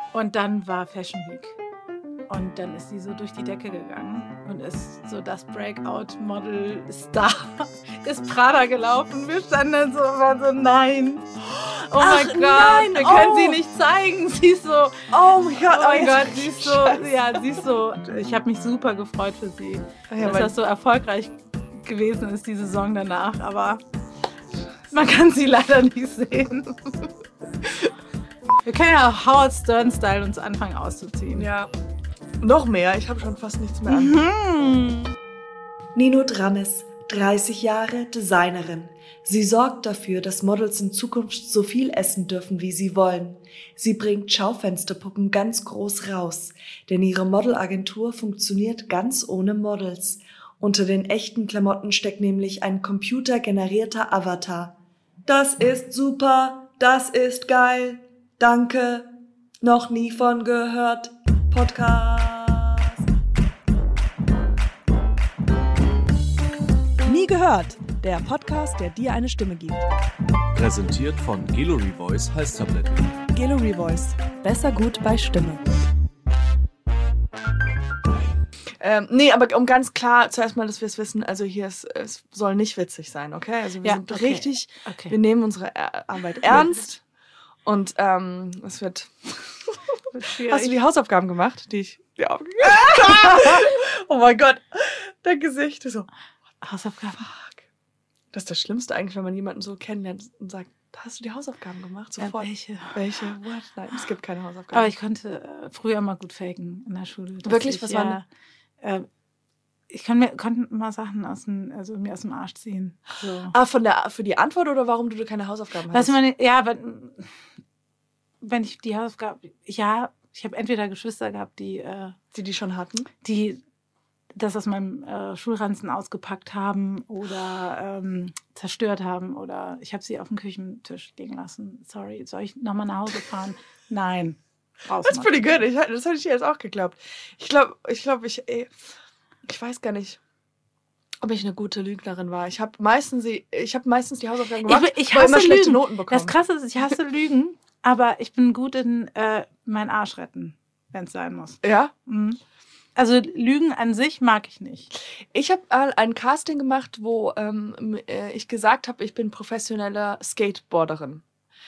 Und dann war Fashion Week. Und dann ist sie so durch die Decke gegangen und ist so das Breakout-Model-Star. Ist Prada gelaufen. Wir standen dann so und waren so, nein. Oh mein Gott, nein, wir können sie nicht zeigen. Sie ist so, oh mein Gott, sie ist so, ja, sie ist so. Ich habe mich super gefreut für sie, dass das so erfolgreich gewesen ist, die Saison danach. Aber man kann sie leider nicht sehen. Wir können ja Howard Stern-Style uns anfangen auszuziehen. Ja. Noch mehr, ich habe schon fast nichts mehr an. Nino Drammes, 30 Jahre, Designerin. Sie sorgt dafür, dass Models in Zukunft so viel essen dürfen, wie sie wollen. Sie bringt Schaufensterpuppen ganz groß raus, denn ihre Modelagentur funktioniert ganz ohne Models. Unter den echten Klamotten steckt nämlich ein computergenerierter Avatar. Das ist super, das ist geil, danke, noch nie von gehört, Podcast. Nie gehört, der Podcast, der dir eine Stimme gibt. Präsentiert von Gallery Voice Halstabletten. Gallery Voice, besser gut bei Stimme. Nee, aber um ganz klar zuerst mal, dass wir es wissen, also hier es soll nicht witzig sein, okay? Also wir sind richtig, wir nehmen unsere Arbeit ernst und es wird schwierig. Hast du die Hausaufgaben gemacht, die ich dir aufgegeben habe? Oh mein Gott, dein Gesicht ist so. Hausaufgaben? Fuck. Das ist das Schlimmste eigentlich, wenn man jemanden so kennenlernt und sagt, hast du die Hausaufgaben gemacht? Sofort. Welche? What? Nein, es gibt keine Hausaufgaben. Aber ich konnte früher mal gut faken in der Schule. Wirklich? Was war denn? Ich konnte mal Sachen mir aus dem Arsch ziehen. So. Für die Antwort oder warum du keine Hausaufgaben hast? Wenn ich die Hausaufgaben... Ja, ich habe entweder Geschwister gehabt, die schon hatten? Die das aus meinem Schulranzen ausgepackt haben oder zerstört haben oder ich habe sie auf dem Küchentisch liegen lassen. Sorry, soll ich nochmal nach Hause fahren? Nein. Das ist pretty good. Das hätte ich dir jetzt auch geglaubt. Ich weiß gar nicht, ob ich eine gute Lügnerin war. Ich habe meistens die Hausaufgaben gemacht, ich weil hasse immer schlechte Lügen. Noten bekommen. Das Krasse ist, ich hasse Lügen, aber ich bin gut in meinen Arsch retten, wenn es sein muss. Ja? Mhm. Also Lügen an sich mag ich nicht. Ich habe ein Casting gemacht, wo ich gesagt habe, ich bin professionelle Skateboarderin.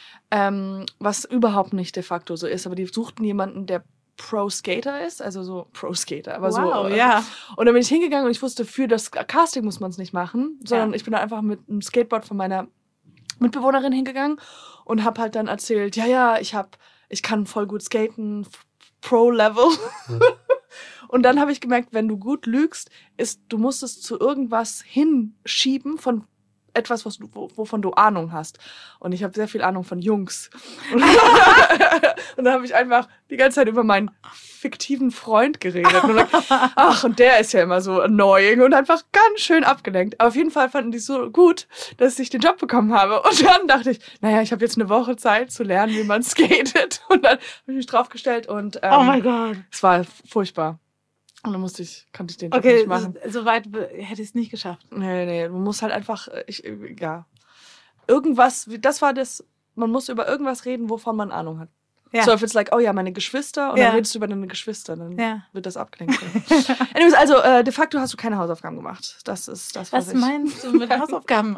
Was überhaupt nicht de facto so ist. Aber die suchten jemanden, der Pro-Skater ist. Also so Pro-Skater. Aber wow, ja. Und dann bin ich hingegangen und ich wusste, für das Casting muss man es nicht machen. Sondern ich bin da einfach mit einem Skateboard von meiner Mitbewohnerin hingegangen und habe halt dann erzählt, ich kann voll gut skaten, Pro-Level. Und dann habe ich gemerkt, wenn du gut lügst, du musst es zu irgendwas hinschieben von etwas, wovon du Ahnung hast. Und ich habe sehr viel Ahnung von Jungs. Und dann habe ich einfach die ganze Zeit über meinen fiktiven Freund geredet. Und der ist ja immer so annoying und einfach ganz schön abgelenkt. Aber auf jeden Fall fanden die es so gut, dass ich den Job bekommen habe. Und dann dachte ich, ich habe jetzt eine Woche Zeit zu lernen, wie man skatet. Und dann habe ich mich draufgestellt und oh mein Gott. Es war furchtbar. Und dann konnte ich den Job nicht machen. So weit hätte ich es nicht geschafft. Nee, du musst halt einfach, irgendwas, man muss über irgendwas reden, wovon man Ahnung hat. Ja. So, if it's like, meine Geschwister, und dann redest du über deine Geschwister, dann wird das abgelenkt. Anyways, also, de facto hast du keine Hausaufgaben gemacht. Das ist das, was meinst du mit Hausaufgaben?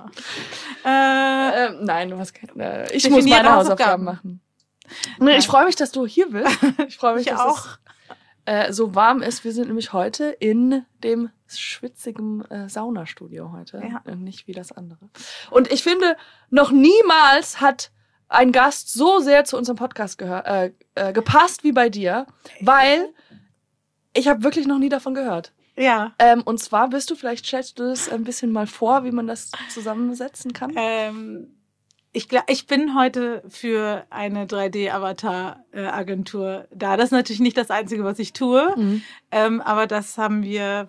Nein, du hast keine, ich muss meine Hausaufgaben machen. Nee, ich freue mich, dass du hier bist. Ich freue mich, dass auch. So warm ist. Wir sind nämlich heute in dem schwitzigen Saunastudio heute. Ja. Nicht wie das andere. Und ich finde, noch niemals hat ein Gast so sehr zu unserem Podcast gepasst wie bei dir, weil ich habe wirklich noch nie davon gehört. Ja. Und zwar stellst du das ein bisschen mal vor, wie man das zusammensetzen kann? Ich bin heute für eine 3D-Avatar-Agentur da. Das ist natürlich nicht das Einzige, was ich tue. Mhm. Aber das haben wir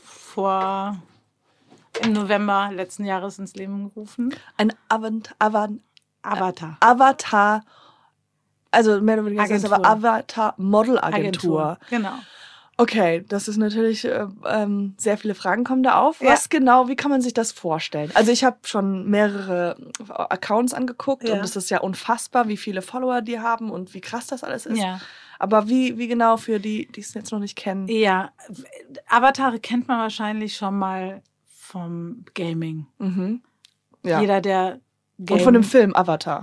im November letzten Jahres ins Leben gerufen. Ein Avatar. Avatar, also mehr oder weniger ist aber Avatar-Model-Agentur. Genau. Okay, das ist natürlich, sehr viele Fragen kommen da auf. Wie kann man sich das vorstellen? Also ich habe schon mehrere Accounts angeguckt und es ist ja unfassbar, wie viele Follower die haben und wie krass das alles ist. Ja. Aber wie genau für die es jetzt noch nicht kennen? Ja, Avatare kennt man wahrscheinlich schon mal vom Gaming. Mhm. Ja. Jeder, der Und von dem Film Avatar.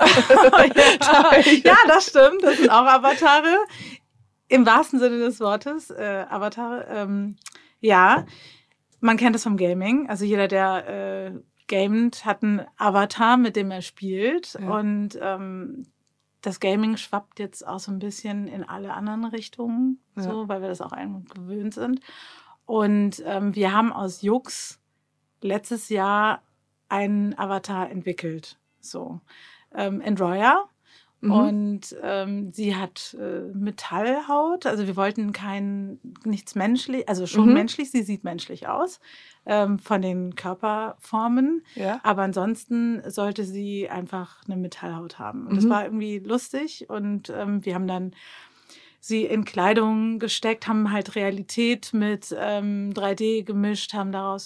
Ja, das stimmt. Das sind auch Avatare. Im wahrsten Sinne des Wortes. Avatare. Ja, man kennt es vom Gaming. Also jeder, der gamet, hat einen Avatar, mit dem er spielt. Ja. Und das Gaming schwappt jetzt auch so ein bisschen in alle anderen Richtungen, so, weil wir das auch gewöhnt sind. Und wir haben aus Jux letztes Jahr einen Avatar entwickelt, so Androya. Und sie hat Metallhaut, also wir wollten nichts menschlich, also schon menschlich, sie sieht menschlich aus, von den Körperformen, aber ansonsten sollte sie einfach eine Metallhaut haben. Und das war irgendwie lustig und wir haben dann sie in Kleidung gesteckt, haben halt Realität mit 3D gemischt, haben daraus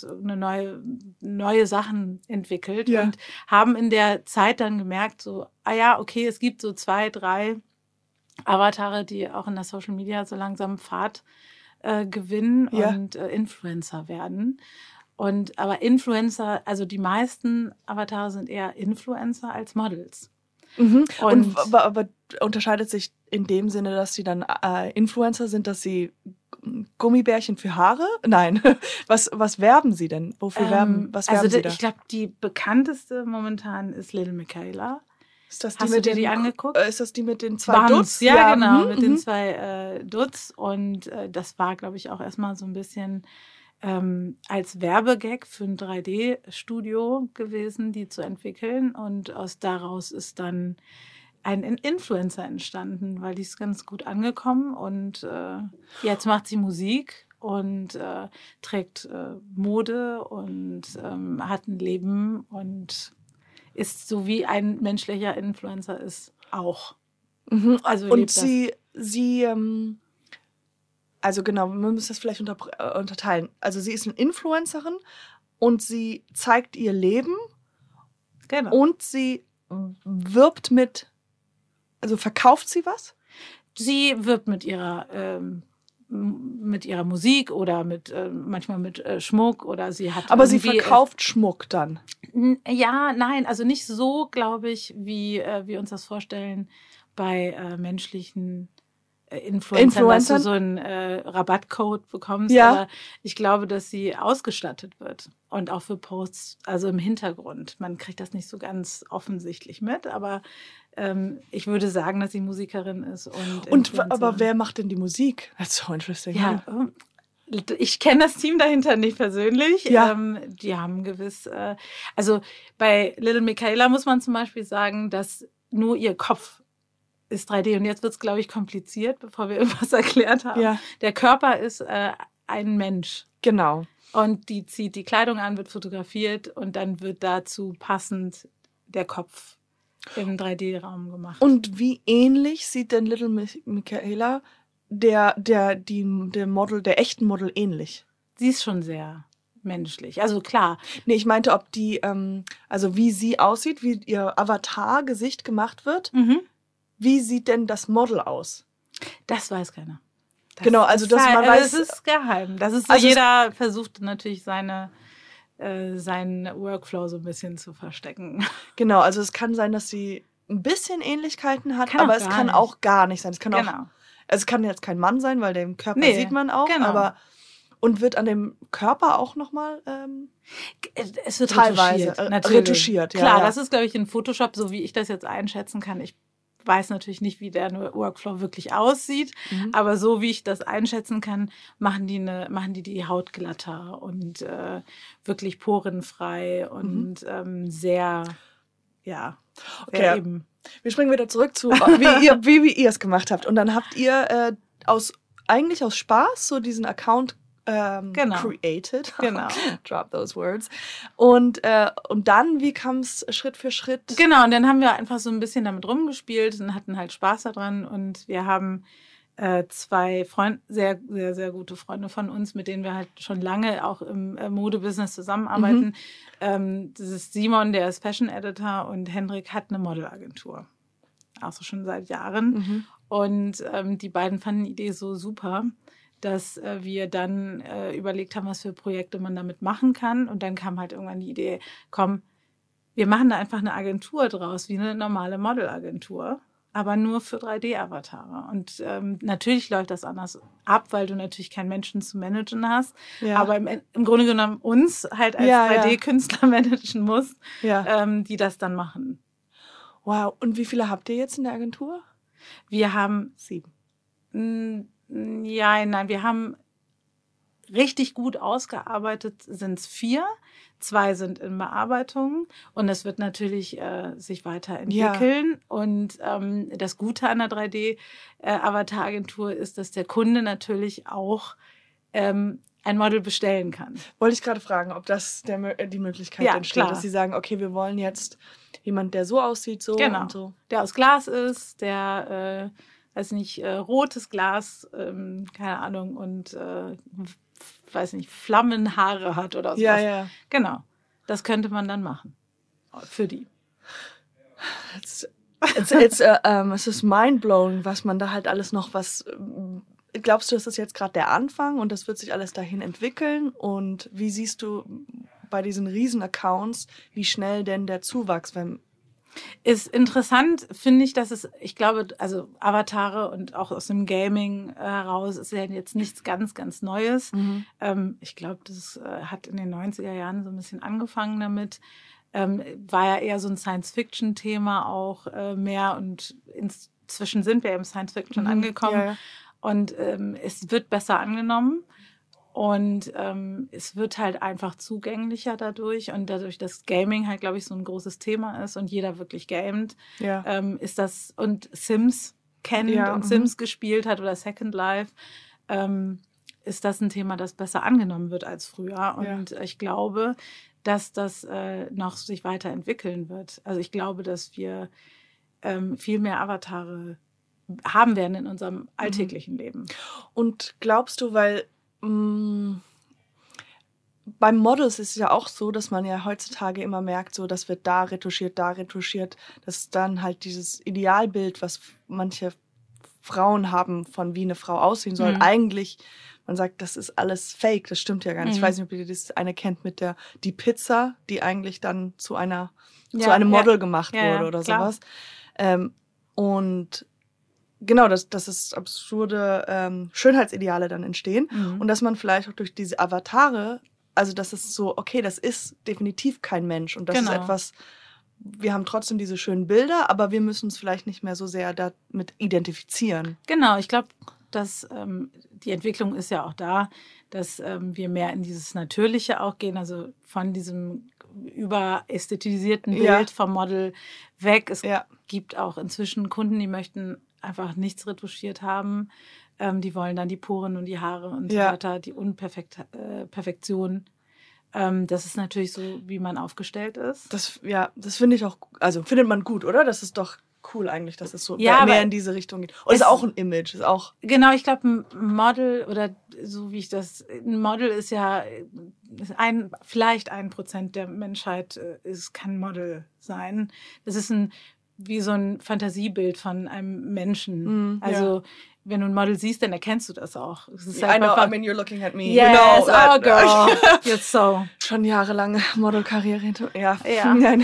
neue Sachen entwickelt und haben in der Zeit dann gemerkt, so, okay, es gibt so 2, 3 Avatare, die auch in der Social Media so langsam Fahrt gewinnen und Influencer werden. Aber Influencer, also die meisten Avatare sind eher Influencer als Models. Aber unterscheidet sich in dem Sinne, dass sie dann Influencer sind, dass sie Gummibärchen für Haare? Nein. Was werben sie denn? Wofür werben sie da? Ich glaube, die bekannteste momentan ist Lil Miquela. Ist das Hast du dir die angeguckt? Ist das die mit den 2 Dutz? Ja, genau, mit den 2 Dutz. Und das war, glaube ich, auch erstmal so ein bisschen als Werbegag für ein 3D-Studio gewesen, die zu entwickeln. Und daraus ist dann ein Influencer entstanden, weil die ist ganz gut angekommen. Und jetzt macht sie Musik und trägt Mode und hat ein Leben und ist so wie ein menschlicher Influencer ist auch. Also und also genau, wir müssen das vielleicht unterteilen. Also sie ist eine Influencerin und sie zeigt ihr Leben und sie wirbt also verkauft sie was? Sie wirbt mit ihrer Musik oder manchmal mit Schmuck oder sie hat. Aber sie verkauft Schmuck dann? Ja, nein, also nicht so, glaube ich, wie wir uns das vorstellen bei menschlichen Influencern, dass du so einen Rabattcode bekommst. Aber ich glaube, dass sie ausgestattet wird und auch für Posts, also im Hintergrund. Man kriegt das nicht so ganz offensichtlich mit, aber ich würde sagen, dass sie Musikerin ist. Aber wer macht denn die Musik? That's so interesting. Ja, ich kenne das Team dahinter nicht persönlich. Ja. Die haben gewiss, also bei Lil Miquela muss man zum Beispiel sagen, dass nur ihr Kopf ist 3D. Und jetzt wird es, glaube ich, kompliziert, bevor wir irgendwas erklärt haben. Ja. Der Körper ist ein Mensch. Genau. Und die zieht die Kleidung an, wird fotografiert und dann wird dazu passend der Kopf im 3D-Raum gemacht. Und wie ähnlich sieht denn Lil Miquela der echten Model ähnlich? Sie ist schon sehr menschlich. Also klar. Nee, ich meinte, ob die, also wie sie aussieht, wie ihr Avatar-Gesicht gemacht wird. Wie sieht denn das Model aus? Das weiß keiner. Genau, also dass man weiß. Das ist geheim. Das ist so, also jeder versucht natürlich seinen Workflow so ein bisschen zu verstecken. Genau, also es kann sein, dass sie ein bisschen Ähnlichkeiten hat, aber es kann auch gar nicht sein. Es kann auch, es kann jetzt kein Mann sein, weil den Körper sieht man auch, aber und wird an dem Körper auch nochmal es wird teilweise retuschiert. Klar, das ist, glaube ich, in Photoshop, so wie ich das jetzt einschätzen kann. Ich weiß natürlich nicht, wie der Workflow wirklich aussieht, aber so wie ich das einschätzen kann, machen die Haut glatter und wirklich porenfrei und sehr, sehr eben. Wir springen wieder zurück zu, wie ihr es gemacht habt. Und dann habt ihr eigentlich aus Spaß so diesen Account created. Genau. Drop those words. Und dann, wie kam es Schritt für Schritt? Genau, und dann haben wir einfach so ein bisschen damit rumgespielt und hatten halt Spaß daran. Und wir haben 2 sehr, sehr, sehr gute Freunde von uns, mit denen wir halt schon lange auch im Modebusiness zusammenarbeiten. Das ist Simon, der ist Fashion Editor, und Hendrik hat eine Modelagentur. Auch so schon seit Jahren. Und die beiden fanden die Idee so super, dass wir dann überlegt haben, was für Projekte man damit machen kann. Und dann kam halt irgendwann die Idee, komm, wir machen da einfach eine Agentur draus, wie eine normale Modelagentur, aber nur für 3D-Avatare. Und natürlich läuft das anders ab, weil du natürlich keinen Menschen zu managen hast, aber im Grunde genommen uns halt als 3D-Künstler managen musst, die das dann machen. Wow, und wie viele habt ihr jetzt in der Agentur? Wir haben 7. Nein, wir haben richtig gut ausgearbeitet, sind es 4. 2 sind in Bearbeitung und es wird natürlich sich weiterentwickeln. Und das Gute an der 3D-Avatar-Agentur ist, dass der Kunde natürlich auch ein Model bestellen kann. Wollte ich gerade fragen, ob das die Möglichkeit entsteht, klar, dass sie sagen, okay, wir wollen jetzt jemand, der so aussieht, so und so. Der aus Glas ist, der, weiß nicht, rotes Glas, keine Ahnung, und weiß nicht, Flammenhaare hat oder sowas. Ja. Genau. Das könnte man dann machen. Für die. Es ist mindblowing, was man da halt alles noch glaubst du, das ist jetzt gerade der Anfang und das wird sich alles dahin entwickeln? Und wie siehst du bei diesen Riesen-Accounts, wie schnell denn der Zuwachs, ist interessant, finde ich, ich glaube, also Avatare und auch aus dem Gaming heraus ist ja jetzt nichts ganz, ganz Neues. Ich glaube, das hat in den 90er Jahren so ein bisschen angefangen damit. War ja eher so ein Science-Fiction-Thema auch mehr und inzwischen sind wir im Science-Fiction angekommen. Ja. Und es wird besser angenommen. Und es wird halt einfach zugänglicher dadurch. Und dadurch, dass Gaming halt, glaube ich, so ein großes Thema ist und jeder wirklich gamet, ist das, und Sims kennt und Sims gespielt hat oder Second Life, ist das ein Thema, das besser angenommen wird als früher. Und ich glaube, dass das noch sich weiterentwickeln wird. Also ich glaube, dass wir viel mehr Avatare haben werden in unserem alltäglichen Leben. Und glaubst du, weil beim Models ist es ja auch so, dass man ja heutzutage immer merkt, so, das wird da retuschiert, dass dann halt dieses Idealbild, was manche Frauen haben, von wie eine Frau aussehen soll, eigentlich, man sagt, das ist alles fake, das stimmt ja gar nicht. Ich weiß nicht, ob ihr das eine kennt mit die Pizza, die eigentlich dann zu einem Model gemacht wurde oder sowas. Und genau, dass es absurde Schönheitsideale dann entstehen. Und dass man vielleicht auch durch diese Avatare, also dass es so, okay, das ist definitiv kein Mensch. Und das ist etwas, wir haben trotzdem diese schönen Bilder, aber wir müssen uns vielleicht nicht mehr so sehr damit identifizieren. Genau, ich glaube, dass die Entwicklung ist ja auch da, dass wir mehr in dieses Natürliche auch gehen, also von diesem überästhetisierten Bild vom Model weg. Es gibt auch inzwischen Kunden, die möchten einfach nichts retuschiert haben. Die wollen dann die Poren und die Haare und so weiter, die Perfektion. Das ist natürlich so, wie man aufgestellt ist. Das finde ich auch, also findet man gut, oder? Das ist doch cool eigentlich, dass es so mehr in diese Richtung geht. Und es ist auch ein Image. Ist auch genau, ich glaube, ein Model oder so wie ein Model ist ja vielleicht 1% der Menschheit kann Model sein. Das ist wie so ein Fantasiebild von einem Menschen. Wenn du ein Model siehst, dann erkennst du das auch. Es ist I mean, you're looking at me. Yes, you know that. Oh girl, you're so. Schon jahrelange Modelkarriere. Ja. Nein.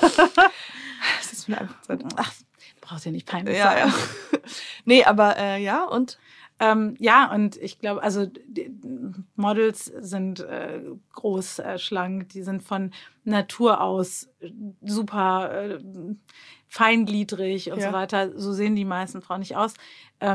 Das ist mir einfach so. Ach, brauchst ja nicht peinlich sein. Ja. Nee, aber und? Und ich glaube, also die Models sind groß, schlank, die sind von Natur aus super feingliedrig und so weiter. So sehen die meisten Frauen nicht aus.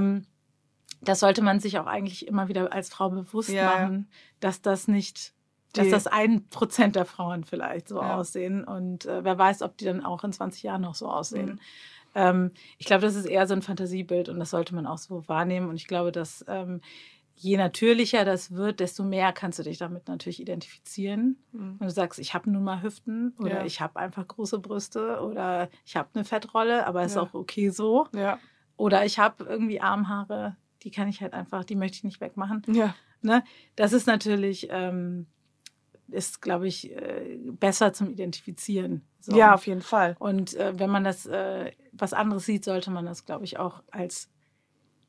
Das sollte man sich auch eigentlich immer wieder als Frau bewusst machen, dass das nicht, dass das 1% der Frauen vielleicht so aussehen. Und wer weiß, ob die dann auch in 20 Jahren noch so aussehen. Ich glaube, das ist eher so ein Fantasiebild und das sollte man auch so wahrnehmen. Und ich glaube, dass je natürlicher das wird, desto mehr kannst du dich damit natürlich identifizieren. Wenn du sagst, ich habe nun mal Hüften oder ich habe einfach große Brüste oder ich habe eine Fettrolle, aber ist auch okay so. Ja. Oder ich habe irgendwie Armhaare, die kann ich halt einfach, die möchte ich nicht wegmachen. Ja. Ne? Das ist natürlich, ist, glaube ich, besser zum Identifizieren. So. Ja, auf jeden Fall. Und wenn man das was anderes sieht, sollte man das, glaube ich, auch als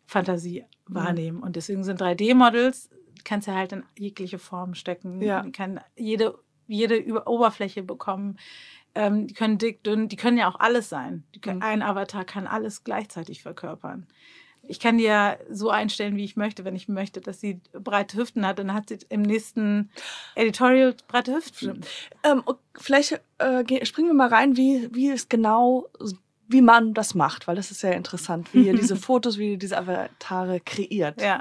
Fantasie wahrnehmen. Und deswegen sind 3D-Models, kannst du halt in jegliche Form stecken. Ja. Die kann jede Oberfläche bekommen. Die können dick, dünn, die können ja auch alles sein. Ein Avatar kann alles gleichzeitig verkörpern. Ich kann die ja so einstellen, wie ich möchte. Wenn ich möchte, dass sie breite Hüften hat, dann hat sie im nächsten Editorial breite Hüften. Vielleicht springen wir mal rein, wie es genau, wie man das macht, weil das ist sehr interessant, wie ihr diese Fotos, wie ihr diese Avatare kreiert. Ja.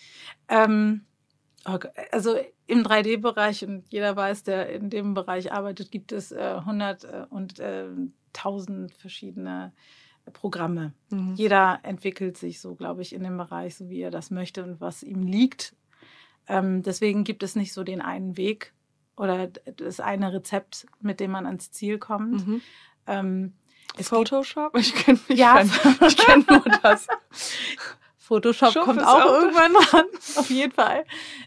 Also im 3D-Bereich, und jeder weiß, der in dem Bereich arbeitet, gibt es 100 und 1000 verschiedene Programme. Jeder entwickelt sich so, glaube ich, in dem Bereich, so wie er das möchte und was ihm liegt. Deswegen gibt es nicht so den einen Weg oder das eine Rezept, mit dem man ans Ziel kommt. Photoshop? Ich kenn nur das. Photoshop kommt auch irgendwann ran, auf jeden Fall.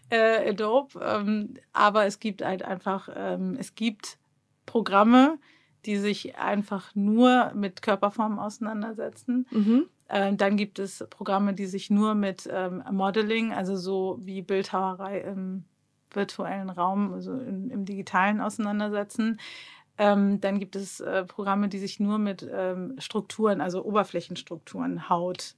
Adobe. Aber es gibt halt einfach, es gibt Programme, die sich einfach nur mit Körperformen auseinandersetzen. Dann gibt es Programme, die sich nur mit Modeling, also so wie Bildhauerei im virtuellen Raum, also im Digitalen auseinandersetzen. Dann gibt es Programme, die sich nur mit Strukturen, also Oberflächenstrukturen, Haut,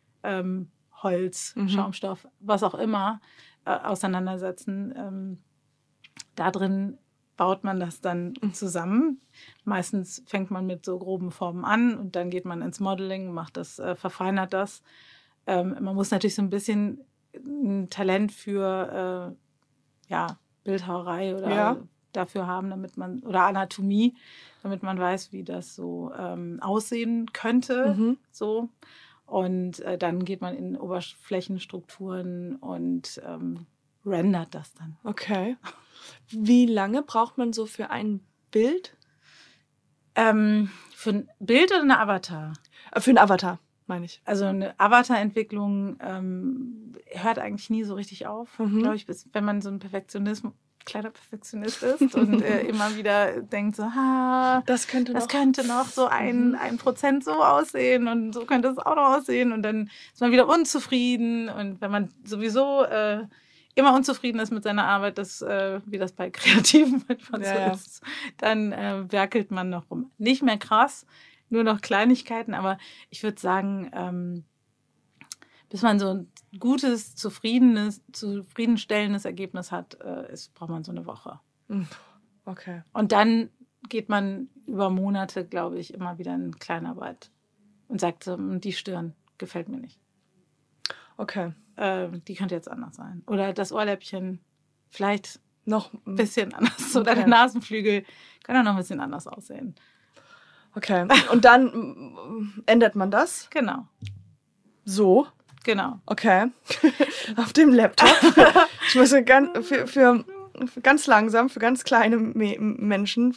Holz, Schaumstoff, was auch immer, auseinandersetzen. Da drin baut man das dann zusammen. Meistens fängt man mit so groben Formen an und dann geht man ins Modeling, macht das, verfeinert das. Man muss natürlich so ein bisschen ein Talent für Bildhauerei oder dafür haben, damit man, oder Anatomie, damit man weiß, wie das so aussehen könnte. So. Und dann geht man in Oberflächenstrukturen und rendert das dann. Okay. Wie lange braucht man so für ein Bild? Für ein Bild oder eine Avatar? Für einen Avatar, meine ich. Also eine Avatar-Entwicklung hört eigentlich nie so richtig auf, glaube ich, wenn man so ein kleiner Perfektionist ist und immer wieder denkt so, das könnte noch so 1% so aussehen und so könnte es auch noch aussehen und dann ist man wieder unzufrieden und wenn man sowieso immer unzufrieden ist mit seiner Arbeit, wie das bei Kreativen manchmal so ist, dann werkelt man noch rum. Nicht mehr krass, nur noch Kleinigkeiten, aber ich würde sagen, bis man so ein gutes, zufriedenstellendes Ergebnis hat, braucht man so eine Woche. Okay. Und dann geht man über Monate, glaube ich, immer wieder in Kleinarbeit und sagt so, die Stirn gefällt mir nicht. Okay. Die könnte jetzt anders sein. Oder das Ohrläppchen vielleicht noch ein bisschen anders. Oder der Nasenflügel kann auch noch ein bisschen anders aussehen. Okay. Und dann ändert man das? Genau. So? Genau. Okay. Auf dem Laptop. Ich muss für ganz langsam, für ganz kleine Menschen,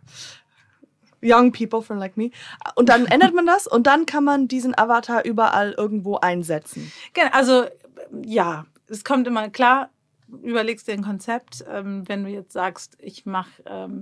young people for like me. Und dann ändert man das und dann kann man diesen Avatar überall irgendwo einsetzen. Genau, also ja, es kommt immer klar, überlegst dir ein Konzept, wenn du jetzt sagst, ich mache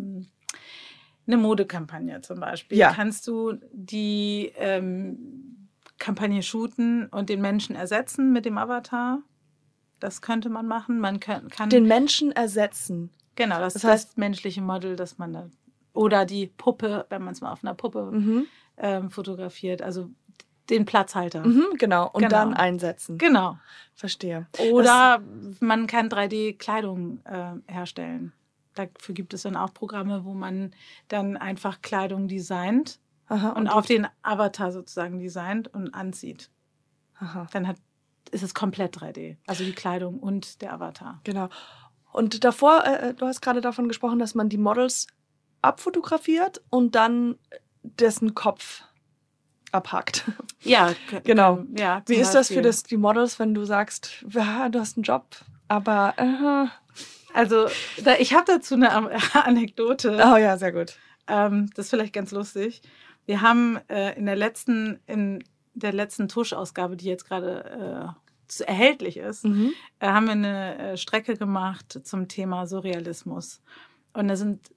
eine Modekampagne zum Beispiel, kannst du die Kampagne shooten und den Menschen ersetzen mit dem Avatar. Das könnte man machen. Man kann den Menschen ersetzen. Genau, das heißt das menschliche Model, das man da, oder die Puppe, wenn man es mal auf einer Puppe fotografiert, also den Platzhalter. Genau, und dann einsetzen. Genau. Verstehe. Oder man kann 3D-Kleidung herstellen. Dafür gibt es dann auch Programme, wo man dann einfach Kleidung designt. Aha, und auf den Avatar sozusagen designt und anzieht. Aha. Dann ist es komplett 3D. Also die Kleidung und der Avatar. Genau. Und davor, du hast gerade davon gesprochen, dass man die Models abfotografiert und dann dessen Kopf abhackt. Ja, genau. Ja, wie ist das für die Models, wenn du sagst, du hast einen Job, aber... Also ich habe dazu eine Anekdote. Oh ja, sehr gut. Das ist vielleicht ganz lustig. Wir haben in der letzten Tuschausgabe, die jetzt gerade erhältlich ist, haben wir eine Strecke gemacht zum Thema Surrealismus. Und da sind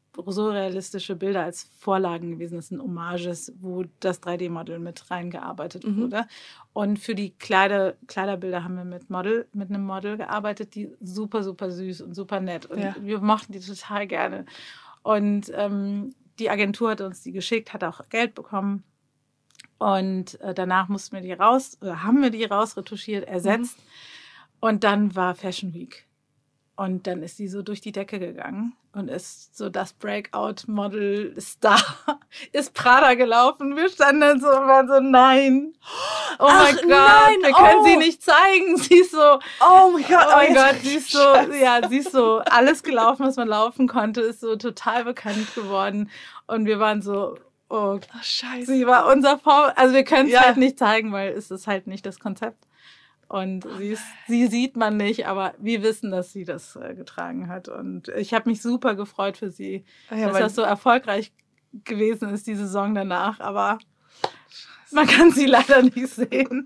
so realistische Bilder als Vorlagen gewesen. Das sind Hommages, wo das 3D-Model mit reingearbeitet wurde. Und für die Kleiderbilder haben wir mit einem Model gearbeitet, die super, super süß und super nett. Und wir mochten die total gerne. Und die Agentur hat uns die geschickt, hat auch Geld bekommen. Und danach haben wir die rausretuschiert, ersetzt. Und dann war Fashion Week. Und dann ist sie so durch die Decke gegangen und ist so das Breakout-Model-Star. Ist Prada gelaufen. Wir standen dann so und waren so, nein. Oh mein Gott, wir können sie nicht zeigen. Sie ist so, oh mein Gott, sie ist so, sie ist so alles gelaufen, was man laufen konnte, ist so total bekannt geworden. Und wir waren so, oh, scheiße. Sie war unser Vorbild. Also wir können es halt nicht zeigen, weil es ist halt nicht das Konzept. Und sie sieht man nicht, aber wir wissen, dass sie das getragen hat. Und ich habe mich super gefreut für sie, dass das so erfolgreich gewesen ist, die Saison danach. Aber man kann sie leider nicht sehen.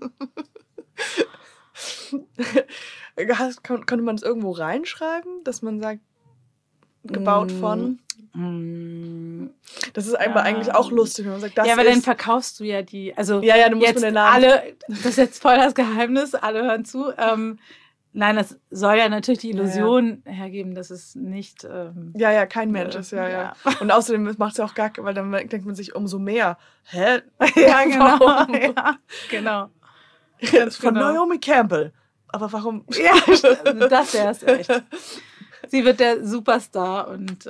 Konnte man es irgendwo reinschreiben, dass man sagt, gebaut von? Das ist eigentlich auch lustig, wenn man sagt, das aber dann verkaufst du ja die, also du musst jetzt mit den Namen. das ist jetzt voll das Geheimnis, alle hören zu. Nein, das soll ja natürlich die Illusion hergeben, dass es nicht... kein Mensch ist, ja. Und außerdem macht es ja auch gar, weil dann denkt man sich umso mehr, hä? Ja, genau. Ja, genau. Von Naomi Campbell. Aber warum? Ja, das wäre es echt. Sie wird der Superstar und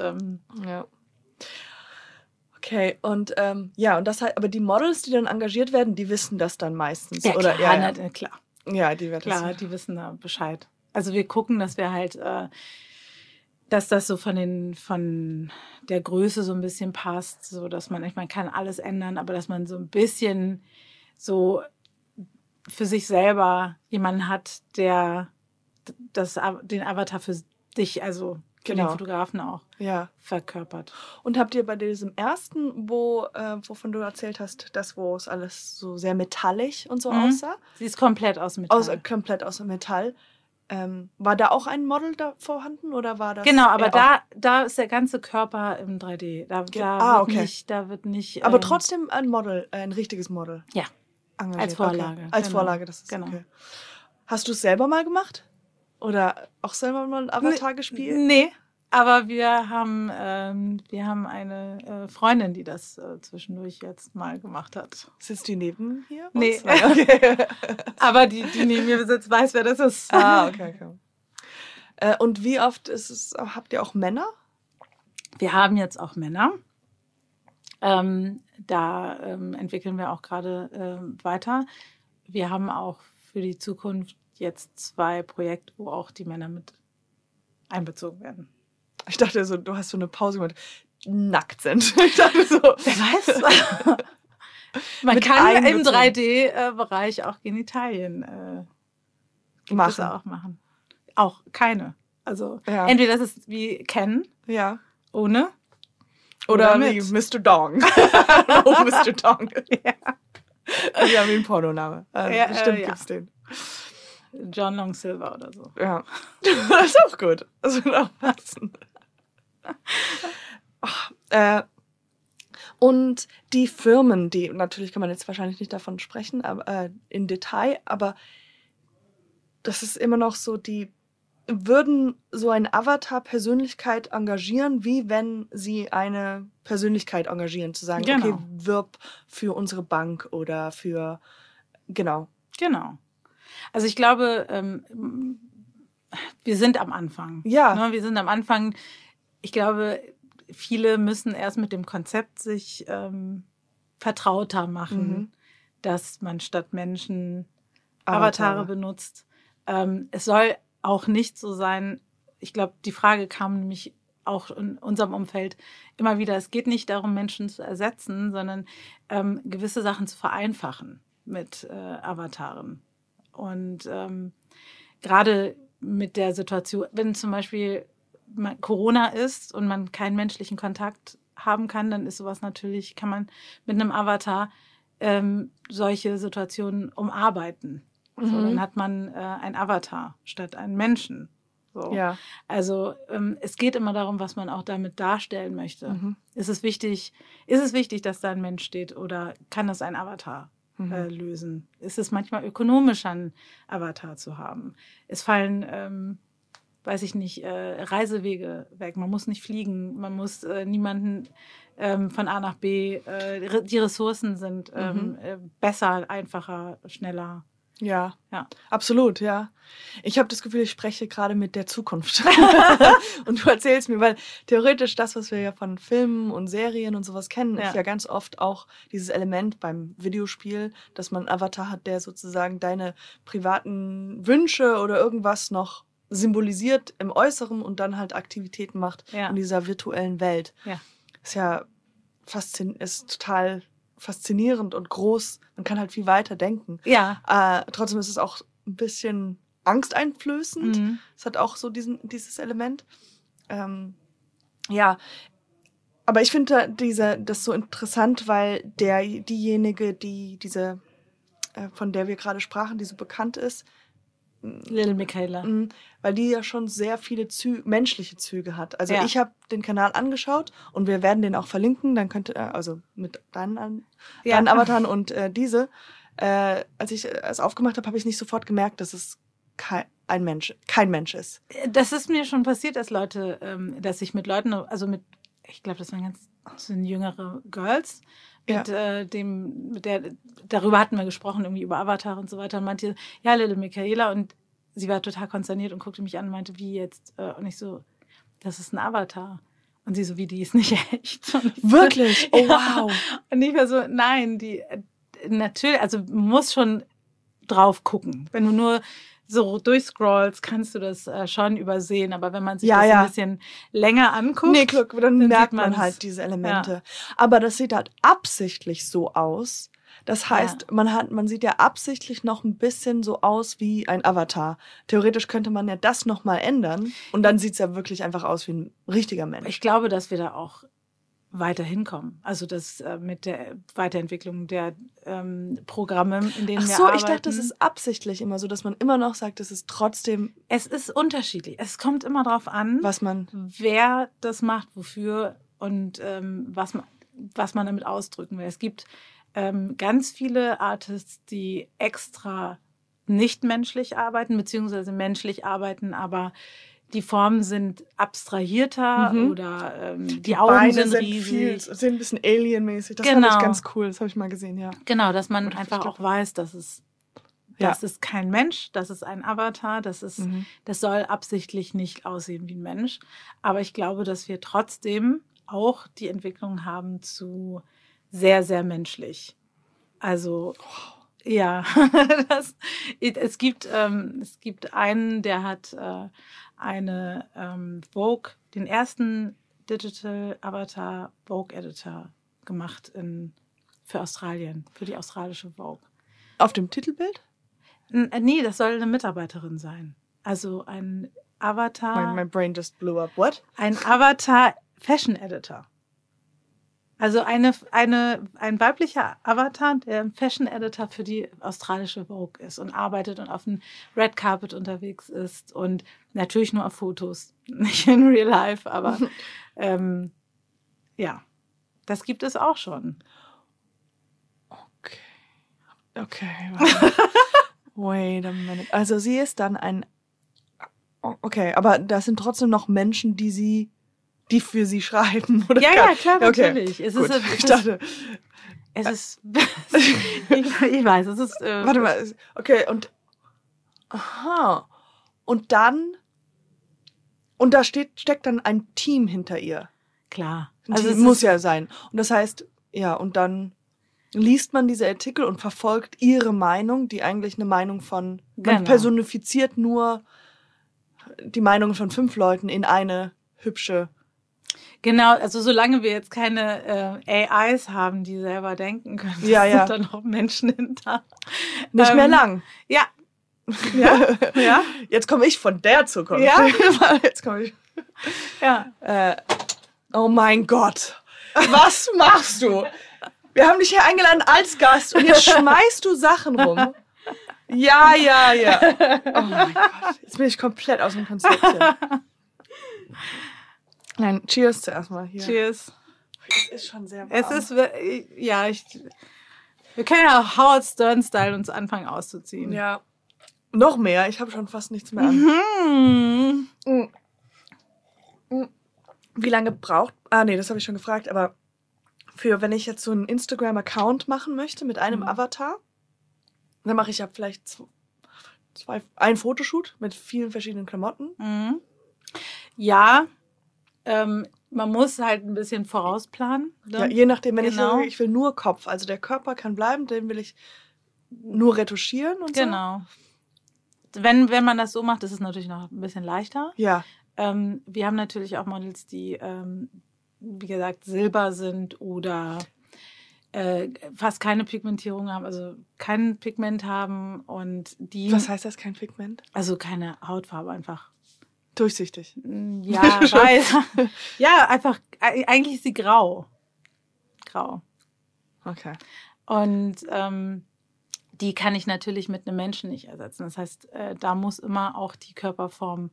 Okay, und und das halt, aber die Models, die dann engagiert werden, die wissen das dann meistens, ja, oder? Klar, klar. Ja, die werden klar, die wissen da Bescheid. Also wir gucken, dass wir halt, dass das so von der Größe so ein bisschen passt, so dass man kann alles ändern, aber dass man so ein bisschen so für sich selber jemanden hat, der den Avatar für dich, also für den Fotografen auch verkörpert. Und habt ihr bei diesem ersten, wovon du erzählt hast, wo es alles so sehr metallig und so aussah? Sie ist komplett aus Metall. Komplett aus Metall. War da auch ein Model da vorhanden oder war das? Genau, aber da ist der ganze Körper im 3D. Da wird nicht. Aber trotzdem ein Model, ein richtiges Model. Ja. Engagiert. Als Vorlage. Okay. Als Vorlage, das ist okay. Hast du es selber mal gemacht? Oder auch selber mal einen Avatar gespielt? Nee, aber wir haben eine Freundin, die das zwischendurch jetzt mal gemacht hat. Sitzt die neben hier? Nee. Okay. Aber die neben mir sitzt, weiß, wer das ist. Okay. Und wie oft habt ihr auch Männer? Wir haben jetzt auch Männer. Da entwickeln wir auch gerade weiter. Wir haben auch für die Zukunft jetzt 2 Projekte, wo auch die Männer mit einbezogen werden. Ich dachte so, du hast so eine Pause gemacht. Nackt sind. Ich dachte so. Wer weiß. Man kann im 3D-Bereich auch Genitalien machen. Auch keine. Also entweder das ist wie Ken, ohne. Oder wie Mr. Dong. Mr. Dong. Ja, wie ein Pornoname. Bestimmt gibt's den. John Long Silver oder so. Ja. Das ist auch gut. Das würde auch passen. Und die Firmen, natürlich kann man jetzt wahrscheinlich nicht davon sprechen, aber in Detail, aber das ist immer noch so, die würden so eine Avatar-Persönlichkeit engagieren, wie wenn sie eine Persönlichkeit engagieren, zu sagen, okay, wirb für unsere Bank oder für, Genau. Also ich glaube, wir sind am Anfang. Ja. Ne? Wir sind am Anfang. Ich glaube, viele müssen erst mit dem Konzept sich vertrauter machen, dass man statt Menschen Avatare benutzt. Es soll auch nicht so sein, ich glaube, die Frage kam nämlich auch in unserem Umfeld immer wieder, es geht nicht darum, Menschen zu ersetzen, sondern gewisse Sachen zu vereinfachen mit Avataren. Und gerade mit der Situation, wenn zum Beispiel Corona ist und man keinen menschlichen Kontakt haben kann, dann ist sowas natürlich, kann man mit einem Avatar solche Situationen umarbeiten. So, dann hat man ein Avatar statt einen Menschen. So. Ja. Also es geht immer darum, was man auch damit darstellen möchte. Mhm. Ist es wichtig, dass da ein Mensch steht oder kann das ein Avatar lösen? Ist es manchmal ökonomischer, einen Avatar zu haben? Es fallen, weiß ich nicht, Reisewege weg. Man muss nicht fliegen, man muss niemanden von A nach B. Die Ressourcen sind besser, einfacher, schneller. Ja, Ja. Absolut, ja. Ich habe das Gefühl, ich spreche gerade mit der Zukunft. Und du erzählst mir, weil theoretisch das, was wir ja von Filmen und Serien und sowas kennen, ist ja ganz oft auch dieses Element beim Videospiel, dass man einen Avatar hat, der sozusagen deine privaten Wünsche oder irgendwas noch symbolisiert im Äußeren und dann halt Aktivitäten macht in dieser virtuellen Welt. Ja. Ist ja ist total faszinierend und groß. Man kann halt viel weiter denken. Ja. Trotzdem ist es auch ein bisschen angsteinflößend. Es hat auch so dieses Element. Ja, aber ich finde das so interessant, weil diejenige, die von der wir gerade sprachen, die so bekannt ist, Little Michaela. Weil die ja schon sehr viele menschliche Züge hat. Also ich habe den Kanal angeschaut und wir werden den auch verlinken. Dann könnt ihr, also mit deinen Avataren und diese. Als ich es aufgemacht habe, habe ich nicht sofort gemerkt, dass es kein Mensch ist. Das ist mir schon passiert, dass ich mit Leuten, also ich glaube, das waren sind jüngere Girls, darüber hatten wir gesprochen, irgendwie über Avatar und so weiter. Und meinte, ja, Little Michaela. Und sie war total konsterniert und guckte mich an und meinte, wie jetzt? Und ich so, das ist ein Avatar. Und sie so, wie, die ist nicht echt. Und wirklich? Oh, wow. Und ich war so, nein, natürlich, also muss schon drauf gucken. Wenn du nur so durchscrollst, kannst du das schon übersehen. Aber wenn man sich das ein bisschen länger anguckt, dann merkt man halt diese Elemente. Ja. Aber das sieht halt absichtlich so aus. Das heißt, man sieht ja absichtlich noch ein bisschen so aus wie ein Avatar. Theoretisch könnte man ja das nochmal ändern und dann sieht es ja wirklich einfach aus wie ein richtiger Mensch. Ich glaube, dass wir da auch weiter hinkommen. Also das mit der Weiterentwicklung der Programme, in denen wir arbeiten. Ich dachte, das ist absichtlich immer so, dass man immer noch sagt, es ist trotzdem... Es ist unterschiedlich. Es kommt immer drauf an, wer das macht, wofür und was man damit ausdrücken will. Es gibt ganz viele Artists, die extra nicht menschlich arbeiten, beziehungsweise menschlich arbeiten, aber die Formen sind abstrahierter oder die Augen Beine sind riesig. Sind ein bisschen alienmäßig. Das fand ich ganz cool. Das habe ich mal gesehen, ja. Genau, dass man einfach auch weiß, dass es kein Mensch, das ist ein Avatar, das soll absichtlich nicht aussehen wie ein Mensch. Aber ich glaube, dass wir trotzdem auch die Entwicklung haben zu sehr, sehr menschlich. Also ja, es gibt einen, der hat eine Vogue, den ersten Digital Avatar Vogue Editor gemacht für Australien, für die australische Vogue. Auf dem Titelbild? Nee, das soll eine Mitarbeiterin sein. Also ein Avatar. My brain just blew up. What? Ein Avatar Fashion Editor. Also ein weiblicher Avatar, der ein Fashion Editor für die australische Vogue ist und arbeitet und auf dem Red Carpet unterwegs ist und natürlich nur auf Fotos, nicht in Real Life, aber das gibt es auch schon. Okay. Wait a minute. Also sie ist dann okay, aber das sind trotzdem noch Menschen, die für sie schreiben, oder? Ja, klar, natürlich. Ich dachte... ich weiß, es ist... Warte mal, okay, und... Aha. Und dann... Und da steckt dann ein Team hinter ihr. Klar. Also es muss ja sein. Und das heißt, und dann liest man diese Artikel und verfolgt ihre Meinung, die eigentlich eine Meinung von... Man personifiziert nur die Meinung von 5 Leuten in eine hübsche... Genau, also solange wir jetzt keine AIs haben, die selber denken können, sind da noch Menschen hinter. Nicht mehr lang. Ja. Ja. Jetzt komme ich von der Zukunft. Ja. Jetzt komme ich. Ja. Oh mein Gott. Was machst du? Wir haben dich hier eingeladen als Gast und jetzt schmeißt du Sachen rum. Ja. Oh mein Gott. Jetzt bin ich komplett aus dem Konzept hier. Nein, cheers zuerst mal hier. Cheers. Es ist schon sehr warm. Es ist, ja, wir können ja auch Howard Stern-Style uns anfangen auszuziehen. Ja. Noch mehr. Ich habe schon fast nichts mehr an. Wie lange braucht... nee, das habe ich schon gefragt. Aber wenn ich jetzt so einen Instagram-Account machen möchte mit einem Avatar, dann mache ich ja vielleicht ein Fotoshoot mit vielen verschiedenen Klamotten. Mhm. Ja, man muss halt ein bisschen vorausplanen. Ne? Ja, je nachdem, wenn Genau. ich will nur Kopf. Also der Körper kann bleiben, den will ich nur retuschieren und Genau. Wenn man das so macht, ist es natürlich noch ein bisschen leichter. so. Ja. Wir haben natürlich auch Models, die, wie gesagt, silber sind oder fast keine Pigmentierung haben, also kein Pigment haben und die... Was heißt das, kein Pigment? Also keine Hautfarbe einfach. Durchsichtig. Ja, weiß. Ja, einfach, eigentlich ist sie grau. Grau. Okay. Und die kann ich natürlich mit einem Menschen nicht ersetzen. Das heißt, da muss immer auch die Körperform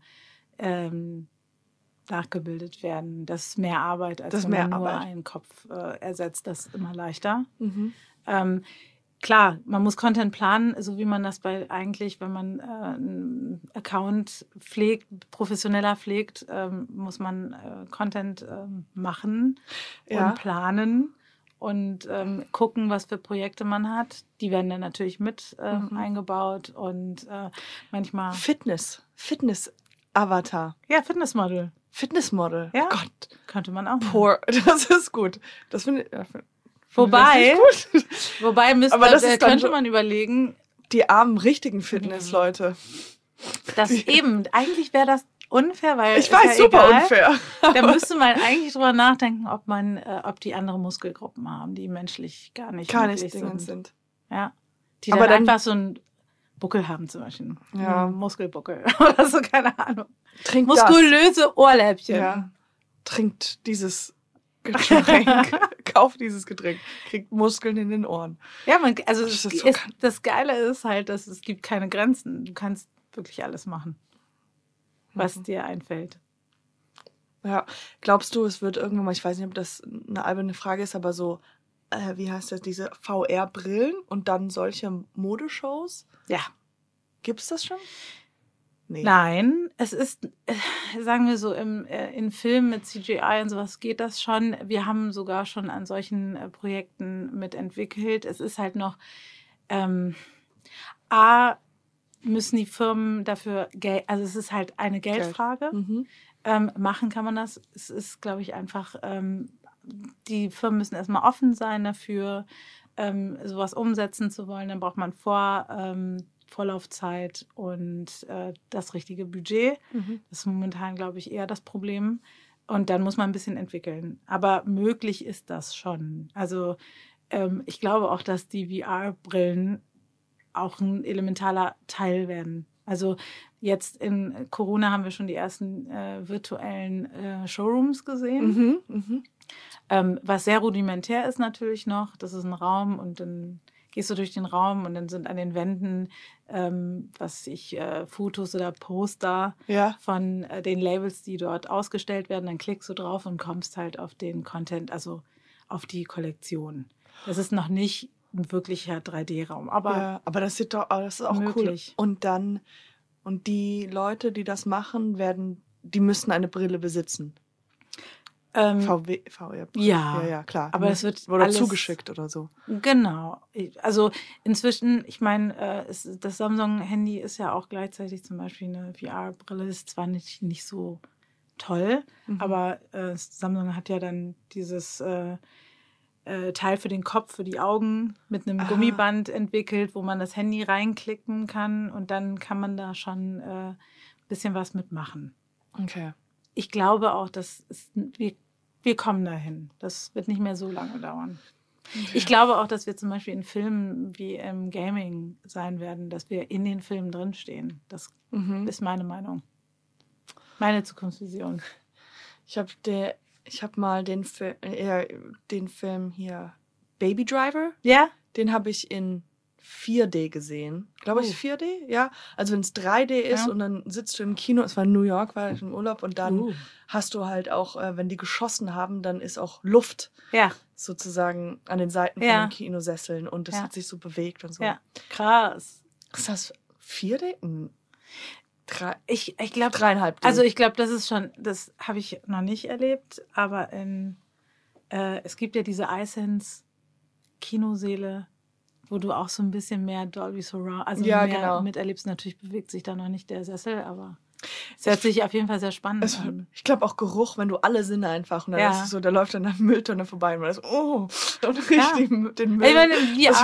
nachgebildet werden. Das ist mehr Arbeit, als wenn man nur einen Kopf ersetzt. Das ist immer leichter. Mhm. Klar, man muss Content planen, so wie man das wenn man einen Account professioneller pflegt, muss man Content machen und planen und gucken, was für Projekte man hat. Die werden dann natürlich mit eingebaut und manchmal... Fitness-Avatar. Ja, Fitnessmodel. Fitnessmodel. Ja, Oh Gott. könnte man auch machen. Das ist gut. Das finde ich... Wobei das könnte man überlegen, die armen, richtigen Fitnessleute. Eigentlich wäre das unfair, weil ich weiß, super unfair. Da müsste man eigentlich drüber nachdenken, ob die andere Muskelgruppen haben, die menschlich gar nicht sind. Ja. Die dann einfach so einen Buckel haben zum Beispiel. Ja. Muskelbuckel oder so, keine Ahnung. Trinkt muskulöse Ohrläppchen. Ja. Trinkt dieses Getränk. Kauft dieses Getränk. Kriegt Muskeln in den Ohren. Ja, das Geile ist halt, dass es gibt keine Grenzen. Du kannst wirklich alles machen, was dir einfällt. Ja, glaubst du, es wird irgendwann mal, ich weiß nicht, ob das eine alberne Frage ist, aber so, wie heißt das, diese VR-Brillen und dann solche Modeshows? Ja. Gibt's das schon? Nee. Nein, es ist, sagen wir so, in Filmen mit CGI und sowas geht das schon. Wir haben sogar schon an solchen Projekten mitentwickelt. Es ist halt noch, müssen die Firmen dafür Geld, also es ist halt eine Geldfrage. Mhm. Machen kann man das. Es ist, glaube ich, einfach, die Firmen müssen erstmal offen sein dafür, sowas umsetzen zu wollen. Dann braucht man Vorlaufzeit und das richtige Budget. Mhm. Das ist momentan, glaube ich, eher das Problem. Und dann muss man ein bisschen entwickeln. Aber möglich ist das schon. Also ich glaube auch, dass die VR-Brillen auch ein elementarer Teil werden. Also jetzt in Corona haben wir schon die ersten virtuellen Showrooms gesehen. Mhm, was sehr rudimentär ist natürlich noch. Das ist ein Raum und dann gehst du durch den Raum und dann sind an den Wänden Fotos oder Poster von den Labels, die dort ausgestellt werden. Dann klickst du drauf und kommst halt auf den Content, also auf die Kollektion. Das ist noch nicht ein wirklicher 3D-Raum. Aber das ist auch möglich. Cool. Und die Leute, die das machen, die müssen eine Brille besitzen. VR. Ja, klar. Aber es wird oder alles zugeschickt oder so. Genau. Also inzwischen, ich meine, das Samsung-Handy ist ja auch gleichzeitig zum Beispiel eine VR-Brille. Ist zwar nicht so toll, aber Samsung hat ja dann dieses Teil für den Kopf, für die Augen mit einem Gummiband entwickelt, wo man das Handy reinklicken kann und dann kann man da schon ein bisschen was mitmachen. Okay. Ich glaube auch, wir kommen dahin. Das wird nicht mehr so lange dauern. Okay. Ich glaube auch, dass wir zum Beispiel in Filmen wie im Gaming sein werden, dass wir in den Filmen drinstehen. Das ist meine Meinung. Meine Zukunftsvision. Ich habe mal den Film hier Baby Driver. Ja? Den habe ich in 4D gesehen. Glaube ich 4D, ja. Also wenn es 3D ist und dann sitzt du im Kino, es war in New York, war ich im Urlaub und dann hast du halt auch, wenn die geschossen haben, dann ist auch Luft sozusagen an den Seiten von den Kinosesseln und das hat sich so bewegt und so. Ja, krass. Ist das 4D? Ich glaube 3,5D. Also ich glaube, das ist schon, das habe ich noch nicht erlebt, aber es gibt ja diese iSense Kinosäle, wo du auch so ein bisschen mehr Dolby Surround, also mehr miterlebst. Natürlich bewegt sich da noch nicht der Sessel, aber es hört sich auf jeden Fall sehr spannend an. Ich glaube auch Geruch, wenn du alle Sinne einfach, und dann ist es so, da läuft dann eine Mülltonne vorbei und man ist und riecht den Müll. Ich meine,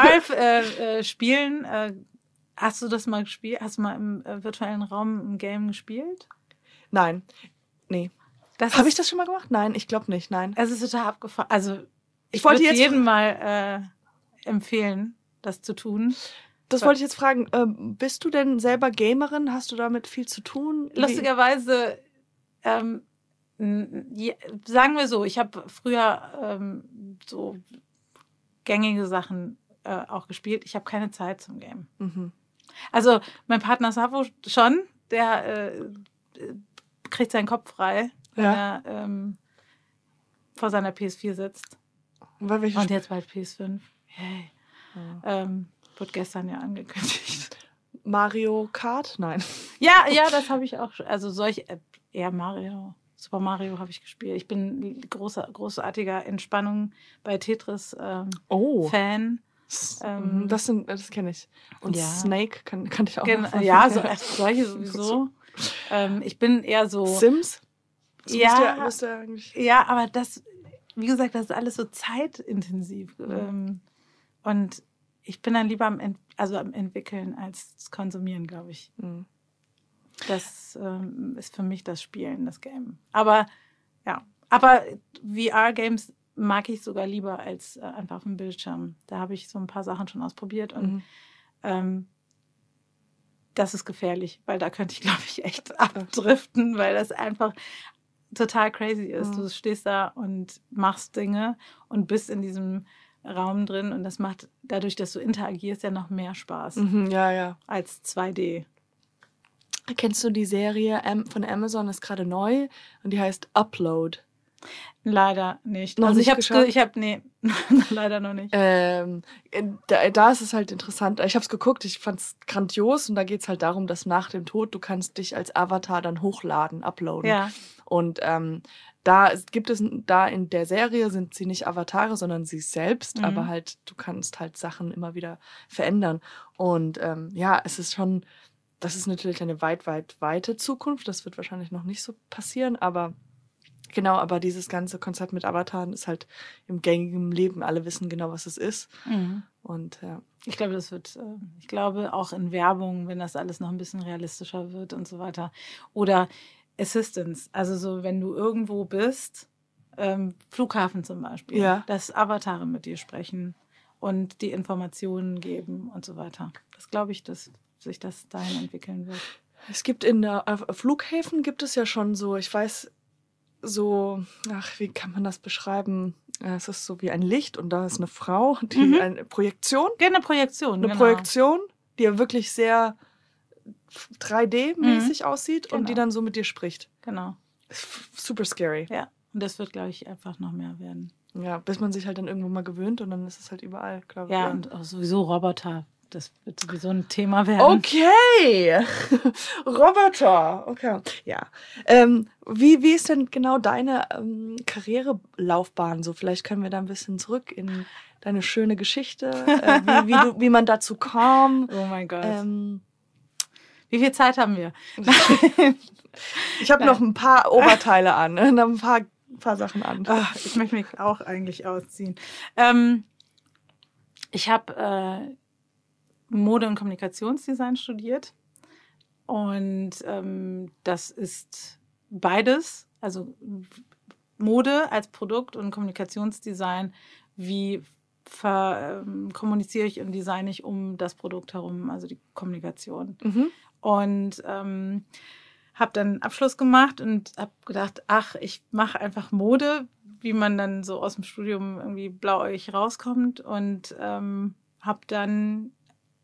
VR spielen, hast du das mal gespielt? Hast du mal im virtuellen Raum ein Game gespielt? Nein, nee. Habe ich das schon mal gemacht? Nein, ich glaube nicht, nein. Es ist total abgefahren. Also ich wollte jetzt jedem mal empfehlen, das zu tun. Das wollte ich jetzt fragen. Bist du denn selber Gamerin? Hast du damit viel zu tun? Lustigerweise, sagen wir so, ich habe früher so gängige Sachen auch gespielt. Ich habe keine Zeit zum Game. Mhm. Also mein Partner Savo schon, der kriegt seinen Kopf frei, wenn er vor seiner PS4 sitzt. Und jetzt bald PS5. Yay. Wird gestern ja angekündigt. Mario Kart? Nein. Ja, das habe ich auch. Also eher Super Mario habe ich gespielt. Ich bin großartiger Entspannung bei Tetris Fan. Das kenne ich. Und Snake kannte ich auch. Ja, solche sowieso. Ich bin eher so... Sims? Ja, aber das, wie gesagt, das ist alles so zeitintensiv. Und ich bin dann lieber am Entwickeln als das Konsumieren, glaube ich. Mhm. Das ist für mich das Spielen, das Game. Aber VR-Games mag ich sogar lieber als einfach auf dem Bildschirm. Da habe ich so ein paar Sachen schon ausprobiert und das ist gefährlich, weil da könnte ich, glaube ich, echt abdriften, weil das einfach total crazy ist. Du stehst da und machst Dinge und bist in diesem Raum drin und das macht dadurch, dass du interagierst, ja noch mehr Spaß als 2D. Kennst du die Serie von Amazon, ist gerade neu und die heißt Upload? Leider nicht. Noch also nicht nee, leider noch nicht. Da ist es halt interessant. Ich habe es geguckt, ich fand es grandios und da geht es halt darum, dass nach dem Tod du kannst dich als Avatar dann hochladen, uploaden. Ja. Und da in der Serie sind sie nicht Avatare, sondern sie selbst, aber halt du kannst halt Sachen immer wieder verändern. Und es ist schon, das ist natürlich eine weite Zukunft. Das wird wahrscheinlich noch nicht so passieren, aber dieses ganze Konzept mit Avataren ist halt im gängigen Leben. Alle wissen genau, was es ist. Mhm. Und ich glaube, ich glaube auch in Werbung, wenn das alles noch ein bisschen realistischer wird und so weiter. Oder Assistance, also so, wenn du irgendwo bist, Flughafen zum Beispiel, dass Avatare mit dir sprechen und die Informationen geben und so weiter. Das glaube ich, dass sich das dahin entwickeln wird. Es gibt auf Flughäfen gibt es ja schon so, ich weiß, so, wie kann man das beschreiben? Es ist so wie ein Licht und da ist eine Frau, die eine Projektion. Eine Projektion, Eine Projektion, die ja wirklich sehr 3D-mäßig aussieht und die dann so mit dir spricht. Genau. Super scary. Ja, und das wird, glaube ich, einfach noch mehr werden. Ja, bis man sich halt dann irgendwo mal gewöhnt und dann ist es halt überall, glaube ich. Ja, und auch sowieso Roboter. Das wird sowieso ein Thema werden. Okay. Roboter. Okay. Ja. Wie ist denn genau deine Karrierelaufbahn so? Vielleicht können wir da ein bisschen zurück in deine schöne Geschichte, wie man dazu kam. Oh mein Gott. Wie viel Zeit haben wir? Ich habe noch ein paar Oberteile an, noch ein paar Sachen an. Ich möchte mich auch eigentlich ausziehen. Ich habe Mode- und Kommunikationsdesign studiert und das ist beides, also Mode als Produkt und Kommunikationsdesign, wie kommuniziere ich und designe ich um das Produkt herum, also die Kommunikation. Mhm. Und habe dann einen Abschluss gemacht und habe gedacht, ich mache einfach Mode, wie man dann so aus dem Studium irgendwie blauäugig rauskommt und habe dann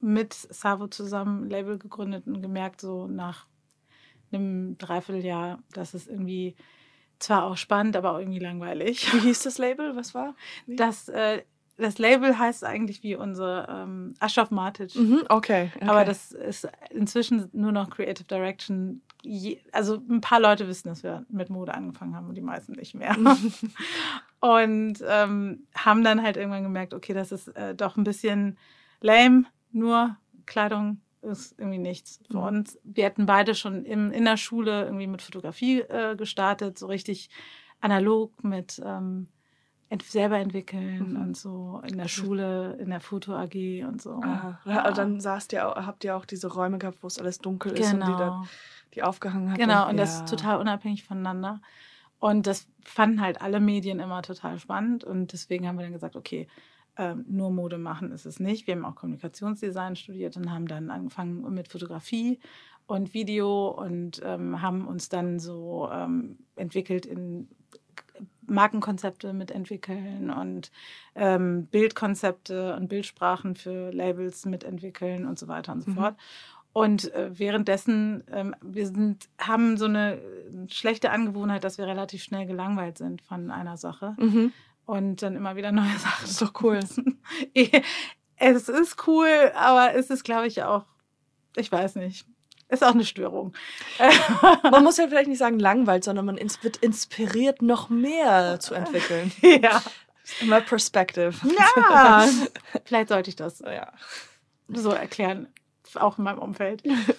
mit Savo zusammen ein Label gegründet und gemerkt, so nach einem Dreivierteljahr, dass es irgendwie zwar auch spannend, aber auch irgendwie langweilig. Wie hieß das Label? Was war? Das Label heißt eigentlich wie unsere Ashraf Matic. Okay. Aber das ist inzwischen nur noch Creative Direction. Also ein paar Leute wissen, dass wir mit Mode angefangen haben und die meisten nicht mehr. Und haben dann halt irgendwann gemerkt, okay, das ist doch ein bisschen lame, nur Kleidung ist irgendwie nichts für uns. Wir hätten beide schon in der Schule irgendwie mit Fotografie gestartet, so richtig analog mit selber entwickeln und so in der Schule, in der Foto AG und so. Dann habt ihr auch diese Räume gehabt, wo es alles dunkel ist und die aufgehangen hat. Genau, und das ist total unabhängig voneinander. Und das fanden halt alle Medien immer total spannend und deswegen haben wir dann gesagt, okay, nur Mode machen ist es nicht. Wir haben auch Kommunikationsdesign studiert und haben dann angefangen mit Fotografie und Video und haben uns dann so entwickelt in Markenkonzepte mitentwickeln und Bildkonzepte und Bildsprachen für Labels mitentwickeln und so weiter und so fort. Und währenddessen, haben so eine schlechte Angewohnheit, dass wir relativ schnell gelangweilt sind von einer Sache und dann immer wieder neue Sachen. Das ist doch cool. Es ist cool, aber es ist, glaube ich, auch, ich weiß nicht, ist auch eine Störung. Man muss ja vielleicht nicht sagen langweilt, sondern man wird inspiriert, noch mehr zu entwickeln. Ja. Immer Perspective. Ja. Vielleicht sollte ich das Ja. so erklären, auch in meinem Umfeld.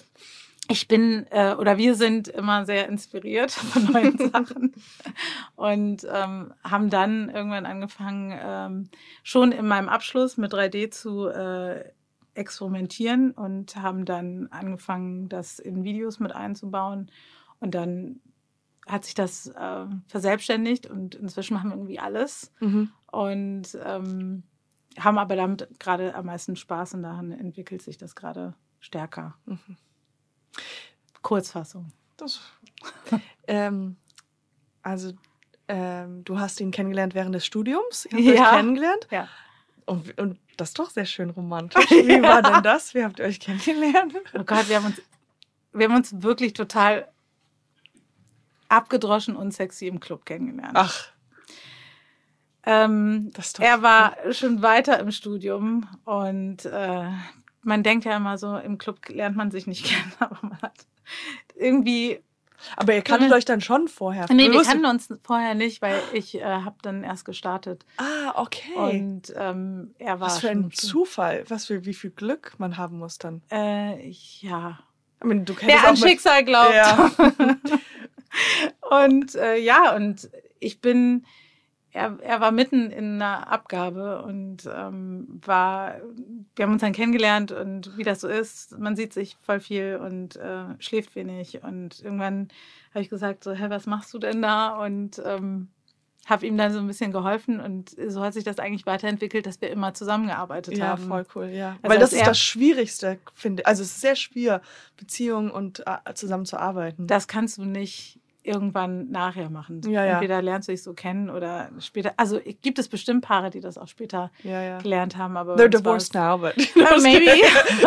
Wir sind immer sehr inspiriert von neuen Sachen und haben dann irgendwann angefangen, schon in meinem Abschluss mit 3D zu experimentieren und haben dann angefangen, das in Videos mit einzubauen. Und dann hat sich das verselbstständigt und inzwischen machen wir irgendwie alles. Und haben aber damit gerade am meisten Spaß und daran entwickelt sich das gerade stärker. Kurzfassung. Du hast ihn kennengelernt während des Studiums. Ihr habt euch kennengelernt. Ja. Und das ist doch sehr schön romantisch. Wie war denn das? Wie habt ihr euch kennengelernt? Oh Gott, wir haben uns wirklich total abgedroschen und sexy im Club kennengelernt. Ach. Das ist doch er war schon weiter im Studium und man denkt ja immer so, im Club lernt man sich nicht kennen, aber man hat irgendwie... Aber ihr kanntet euch dann schon vorher? Nee, wir kannten uns vorher nicht, weil ich habe dann erst gestartet. Ah, okay. Und er war... Was für ein Zufall. Wie viel Glück man haben muss dann. Ja. Ich meine, du kennst Wer an Schicksal glaubt. Ja. Und und ich bin... Er war mitten in einer Abgabe und wir haben uns dann kennengelernt und wie das so ist, man sieht sich voll viel und schläft wenig und irgendwann habe ich gesagt so, was machst du denn da? Und habe ihm dann so ein bisschen geholfen und so hat sich das eigentlich weiterentwickelt, dass wir immer zusammengearbeitet haben. Ja, voll cool, ja. Also weil das ist das Schwierigste, finde ich. Also es ist sehr schwer, Beziehungen und zusammen zu arbeiten. Das kannst du nicht irgendwann nachher machen. Ja. Entweder lernst du dich so kennen oder später. Also gibt es bestimmt Paare, die das auch später gelernt haben. Aber they're divorced now, but... maybe.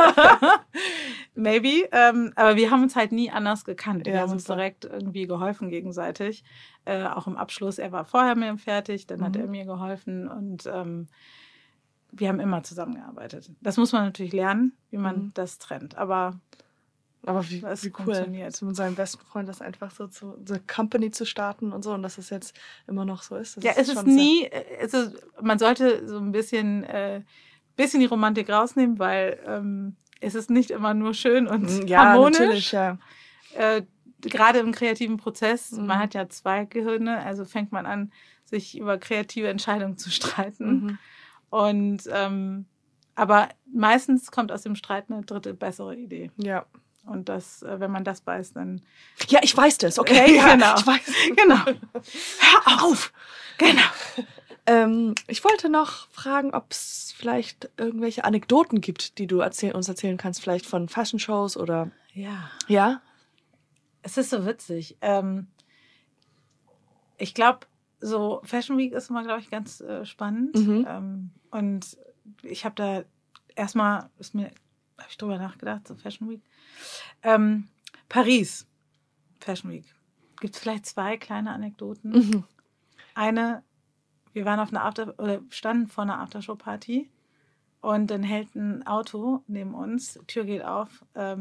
Maybe. Aber wir haben uns halt nie anders gekannt. Wir haben uns direkt irgendwie geholfen gegenseitig. Auch im Abschluss. Er war vorher mit ihm fertig, dann hat er mir geholfen und wir haben immer zusammengearbeitet. Das muss man natürlich lernen, wie man das trennt. Aber wie cool, mit seinem besten Freund das einfach so eine Company zu starten und so und dass es jetzt immer noch so ist. Es ist nie, man sollte so ein bisschen die Romantik rausnehmen, weil es ist nicht immer nur schön und harmonisch. Natürlich, ja. Gerade im kreativen Prozess, man hat ja 2 Gehirne, also fängt man an, sich über kreative Entscheidungen zu streiten. Und aber meistens kommt aus dem Streit eine dritte, bessere Idee. Ja. Und das, wenn man das weiß, dann... Ja, ich weiß das, okay? Ja, genau. Ich weiß. Genau. Hör auf! Genau. Ich wollte noch fragen, ob es vielleicht irgendwelche Anekdoten gibt, die du uns erzählen kannst, vielleicht von Fashion-Shows oder... Ja. Ja? Es ist so witzig. Ich glaube, so Fashion Week ist immer, glaube ich, ganz spannend. Und ich habe da erstmal, ist mir habe ich drüber nachgedacht, so Fashion Week. Paris, Fashion Week. Gibt es vielleicht 2 kleine Anekdoten? Mhm. Eine, wir waren standen vor einer Aftershow-Party und dann hält ein Auto neben uns, Tür geht auf,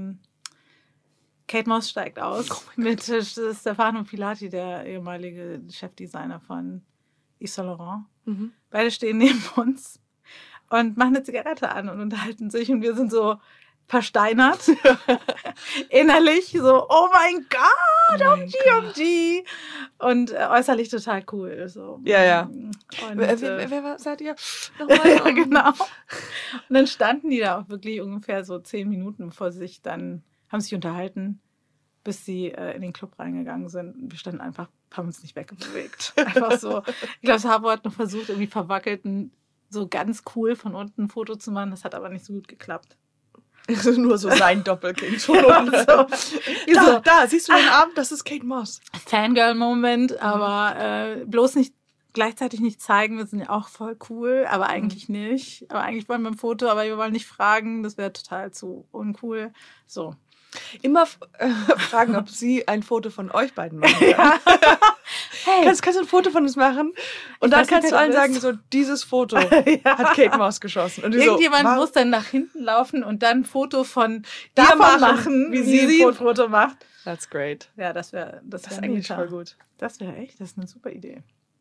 Kate Moss steigt aus mit Stefano Pilati, der ehemalige Chefdesigner von Yves Saint Laurent. Mhm. Beide stehen neben uns und machen eine Zigarette an und unterhalten sich und wir sind so versteinert. Innerlich so, oh mein Gott, OMG. Und äußerlich total cool. So. Ja. Und, wer seid ihr? Nochmal? ja, genau. Und dann standen die da auch wirklich ungefähr so 10 Minuten bevor sie sich dann, haben sich unterhalten, bis sie in den Club reingegangen sind. Und wir standen einfach, haben uns nicht wegbewegt. Einfach so. Ich glaube, Sabo hat noch versucht, irgendwie verwackelten, so ganz cool von unten ein Foto zu machen. Das hat aber nicht so gut geklappt. Nur so sein Doppelkind von unten. So. Da, siehst du den Arm? Das ist Kate Moss. Fangirl-Moment, aber bloß nicht gleichzeitig nicht zeigen, wir sind ja auch voll cool, aber eigentlich nicht. Aber eigentlich wollen wir ein Foto, aber wir wollen nicht fragen, das wäre total zu uncool. So. Immer fragen, ob sie ein Foto von euch beiden machen kann. Hey. Kannst du ein Foto von uns machen? Und dann kannst du allen sagen, so, dieses Foto hat Kate Moss geschossen. Und irgendjemand muss dann nach hinten laufen und dann ein Foto von davon machen, wie sie ein Foto macht. That's great. Ja, das wär eigentlich voll gut. Das wäre eine super Idee.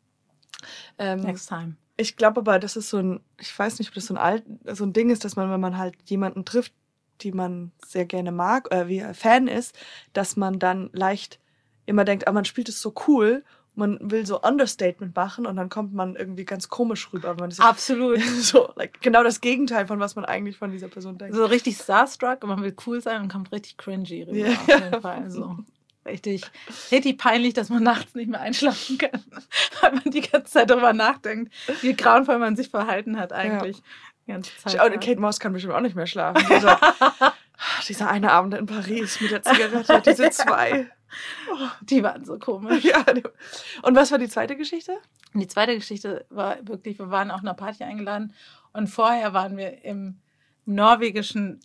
Next time. Ich glaube aber, das ist ich weiß nicht, ob das so ein Ding ist, dass man, wenn man halt jemanden trifft, die man sehr gerne mag, oder wie Fan ist, dass man dann leicht immer denkt, man spielt es so cool, man will so Understatement machen und dann kommt man irgendwie ganz komisch rüber. Man ist absolut. So, genau das Gegenteil von was man eigentlich von dieser Person denkt. So richtig starstruck und man will cool sein und kommt richtig cringy rüber. Auf jeden Fall. So. Richtig peinlich, dass man nachts nicht mehr einschlafen kann, weil man die ganze Zeit darüber nachdenkt, wie grauenvoll man sich verhalten hat eigentlich. Die ganze Zeit. Kate Moss kann bestimmt auch nicht mehr schlafen. Dieser eine Abend in Paris mit der Zigarette, diese 2. Oh, die waren so komisch. Ja. Und was war die zweite Geschichte? Die zweite Geschichte war wirklich, wir waren auf einer Party eingeladen und vorher waren wir in der norwegischen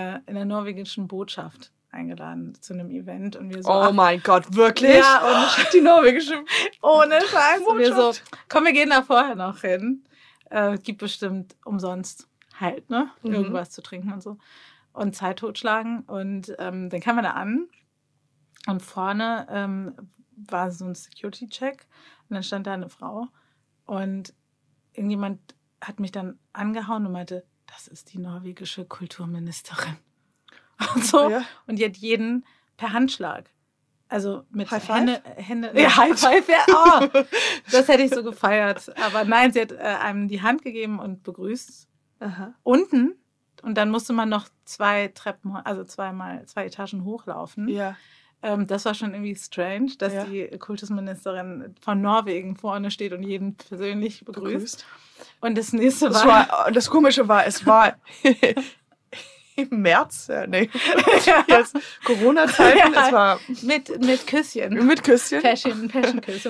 Botschaft eingeladen zu einem Event und wir so, oh mein Gott, wirklich? Ja, und die norwegische ohne Scheiß. Und wir so, komm, wir gehen da vorher noch hin. Gibt bestimmt umsonst halt, ne? Irgendwas zu trinken und so. Und Zeit totschlagen. Und dann kamen wir da an. Und vorne war so ein Security-Check. Und dann stand da eine Frau. Und irgendjemand hat mich dann angehauen und meinte, das ist die norwegische Kulturministerin. Und so. Ja. Und die hat jeden per Handschlag. Also mit Hände. Ja, High Five. Ja, oh, das hätte ich so gefeiert. Aber nein, sie hat einem die Hand gegeben und begrüßt. Aha. Unten. Und dann musste man noch 2 Etagen hochlaufen. Ja. Das war schon irgendwie strange, dass die Kultusministerin von Norwegen vorne steht und jeden persönlich begrüßt. Und das nächste das Komische war, es war im März, jetzt Corona-Zeiten, es war mit Küsschen. Mit Küsschen. Fashion-Küsse.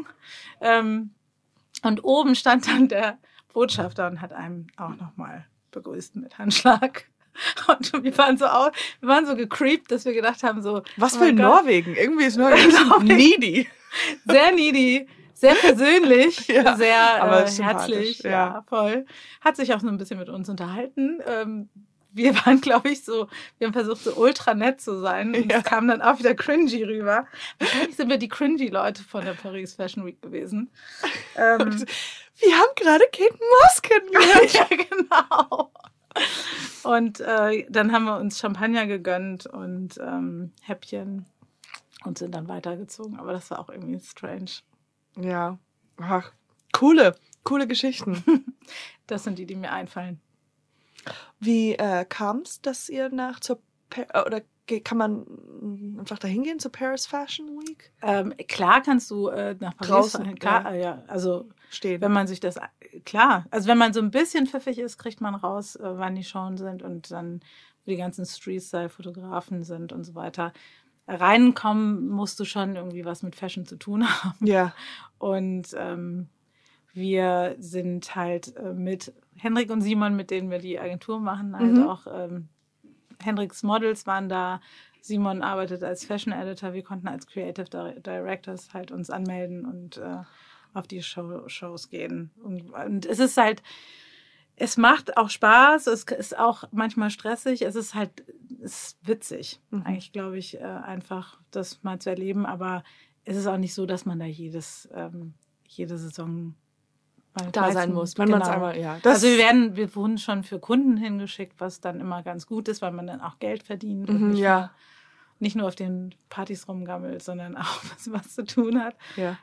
Und oben stand dann der Botschafter und hat einem auch nochmal begrüßt mit Handschlag. Und wir waren so gecreept, dass wir gedacht haben, so... Was will Norwegen? Irgendwie ist Norwegen needy. Sehr needy, sehr persönlich, sehr aber herzlich. Ja, voll. Hat sich auch so ein bisschen mit uns unterhalten. Wir waren, glaube ich, wir haben versucht, so ultra nett zu sein. Und es kam dann auch wieder cringy rüber. Wahrscheinlich sind wir die cringy Leute von der Paris Fashion Week gewesen. Wir haben gerade Kate Moss kennengelernt. Ja, genau. Und dann haben wir uns Champagner gegönnt und Häppchen und sind dann weitergezogen. Aber das war auch irgendwie strange. Ja. Ach, coole Geschichten. Das sind die mir einfallen. Wie kam es, dass ihr oder kann man einfach dahin gehen zur Paris Fashion Week? Klar kannst du nach Paris fahren. Klar, ja. Also stehen. Wenn man sich das, klar, also wenn man so ein bisschen pfiffig ist, kriegt man raus, wann die Shows sind und dann, wo die ganzen Street-Style-Fotografen sind und so weiter. Reinkommen musst du schon irgendwie was mit Fashion zu tun haben. Ja. Und wir sind halt mit Henrik und Simon, mit denen wir die Agentur machen, halt auch Hendricks Models waren da. Simon arbeitet als Fashion Editor. Wir konnten als Creative Directors halt uns anmelden und auf die Shows gehen. Und es ist halt, es macht auch Spaß, es ist auch manchmal stressig, es ist witzig. Eigentlich glaube ich einfach, das mal zu erleben, aber es ist auch nicht so, dass man da jede Saison da sein muss. Wenn man es einmal, ja. Also wir wurden schon für Kunden hingeschickt, was dann immer ganz gut ist, weil man dann auch Geld verdient und nicht nur auf den Partys rumgammelt, sondern auch was zu tun hat. Ja.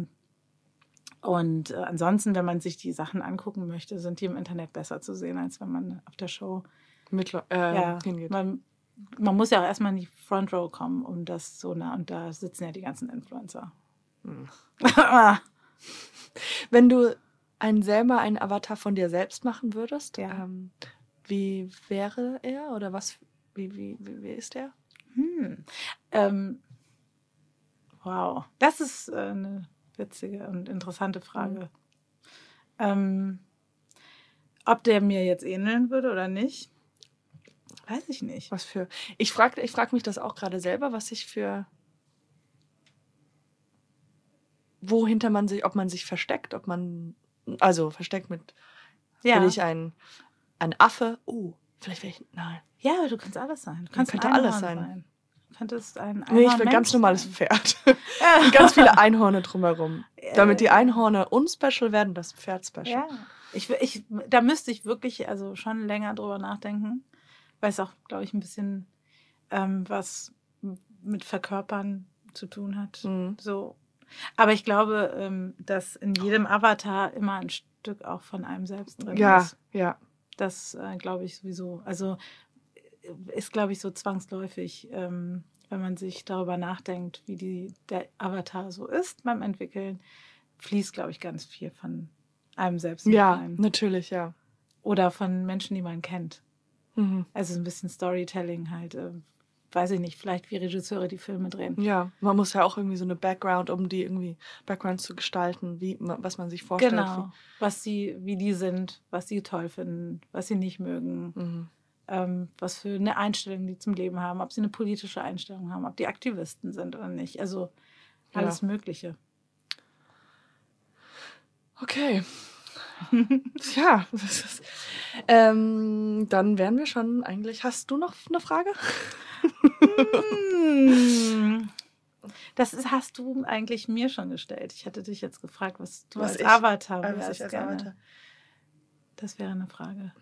Und ansonsten, wenn man sich die Sachen angucken möchte, sind die im Internet besser zu sehen, als wenn man auf der Show hingeht. Man muss ja auch erstmal in die Front Row kommen, um das so nah, und da sitzen ja die ganzen Influencer. Wenn du selber einen Avatar von dir selbst machen würdest, wie wäre er oder wie ist er? Wow, das ist eine witzige und interessante Frage. Ob der mir jetzt ähneln würde oder nicht, weiß ich nicht. Ich frag mich das auch gerade selber, wohinter man sich, ob man sich versteckt, versteckt mit, bin ich ein Affe? Vielleicht wäre ich, nein. Ja, aber du kannst alles sein. Du könnte alles sein. Du könntest ein Nee, ich will ein ganz normales Pferd. Und ganz viele Einhörner drumherum. Damit die Einhörner unspecial werden, das Pferd special. Ja. Da müsste ich wirklich schon länger drüber nachdenken, weil es auch, glaube ich, ein bisschen was mit Verkörpern zu tun hat. So. Aber ich glaube, dass in jedem Avatar immer ein Stück auch von einem selbst drin ist. Ja. Das glaube ich sowieso. Also ist, glaube ich, so zwangsläufig, wenn man sich darüber nachdenkt, wie der Avatar so ist beim Entwickeln, fließt, glaube ich, ganz viel von einem selbst mit rein. Ja, natürlich, ja. Oder von Menschen, die man kennt. Also ein bisschen Storytelling halt. Weiß ich nicht, vielleicht wie Regisseure die Filme drehen. Ja, man muss ja auch irgendwie so eine Background, um die irgendwie Backgrounds zu gestalten, was man sich vorstellt. Genau, wie die sind, was sie toll finden, was sie nicht mögen. Was für eine Einstellung die zum Leben haben, ob sie eine politische Einstellung haben, ob die Aktivisten sind oder nicht. Also alles Mögliche. Okay. Ja. Dann wären wir schon eigentlich. Hast du noch eine Frage? Das hast du eigentlich mir schon gestellt. Ich hatte dich jetzt gefragt, was du als Avatar wärst. Das wäre eine Frage.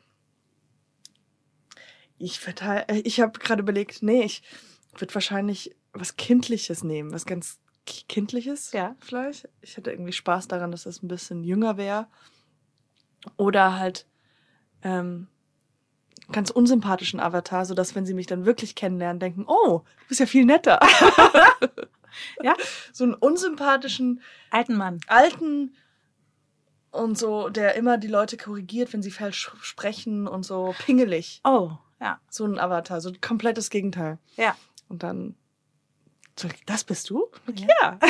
Ich habe gerade überlegt, ich würde wahrscheinlich was Kindliches nehmen, was ganz Kindliches vielleicht. Ich hätte irgendwie Spaß daran, dass das ein bisschen jünger wäre. Oder halt ganz unsympathischen Avatar, sodass, wenn sie mich dann wirklich kennenlernen, denken, oh, du bist ja viel netter. Ja? So einen unsympathischen alten Mann. Und so, der immer die Leute korrigiert, wenn sie falsch sprechen und so pingelig. Oh, ja. So ein Avatar, so ein komplettes Gegenteil. Ja. Und dann, so, das bist du? Ja.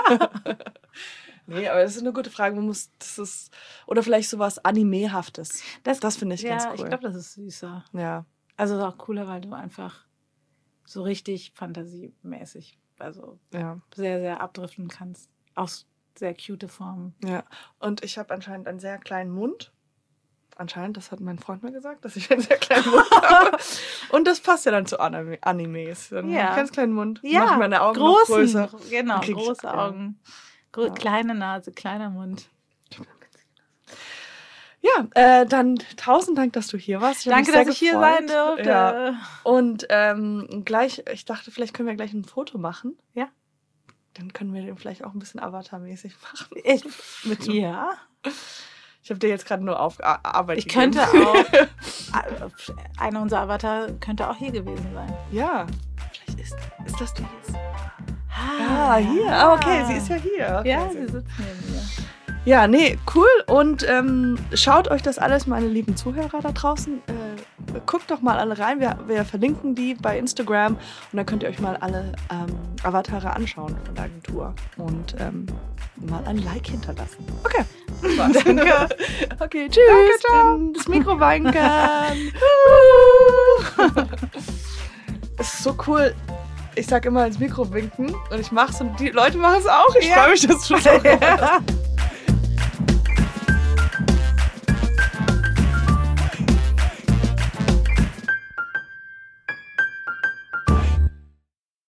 Nee, aber das ist eine gute Frage. Oder vielleicht sowas Anime-haftes. Das finde ich ganz cool. Ich glaube, das ist süßer. Ja. Also auch cooler, weil du einfach so richtig fantasiemäßig, sehr, sehr abdriften kannst. Auch sehr cute Formen. Ja, und ich habe anscheinend einen sehr kleinen Mund. Das hat mein Freund mir gesagt, dass ich einen sehr kleinen Mund habe. Und das passt ja dann zu Animes. Dann einen ganz kleinen Mund. Ja, mache ich meine Augen noch größer. Genau, große Augen. Kleine Nase, kleiner Mund. Ja, dann 1000 Dank, dass du hier warst. Danke, dass ich hier sein durfte. Ja. Und ich dachte, vielleicht können wir gleich ein Foto machen. Ja. Dann können wir den vielleicht auch ein bisschen Avatar-mäßig machen. Ja. Ich habe dir jetzt gerade nur Arbeit gegeben. Könnte auch. Einer unserer Avatar könnte auch hier gewesen sein. Ja. Vielleicht ist das die jetzt. Hier. Okay, sie ist ja hier. Okay, ja, sie sitzt neben mir. Ja, nee, cool. Und schaut euch das alles, meine lieben Zuhörer da draußen, guckt doch mal alle rein. Wir verlinken die bei Instagram und dann könnt ihr euch mal alle Avatare anschauen von der Agentur und mal ein Like hinterlassen. Okay. Super, danke. Okay, tschüss. Danke, ciao. In das Mikro weinen. Es ist so cool. Ich sag immer ins Mikro winken und ich mach's und die Leute machen es auch. Ich freue mich, dass du es auch machst.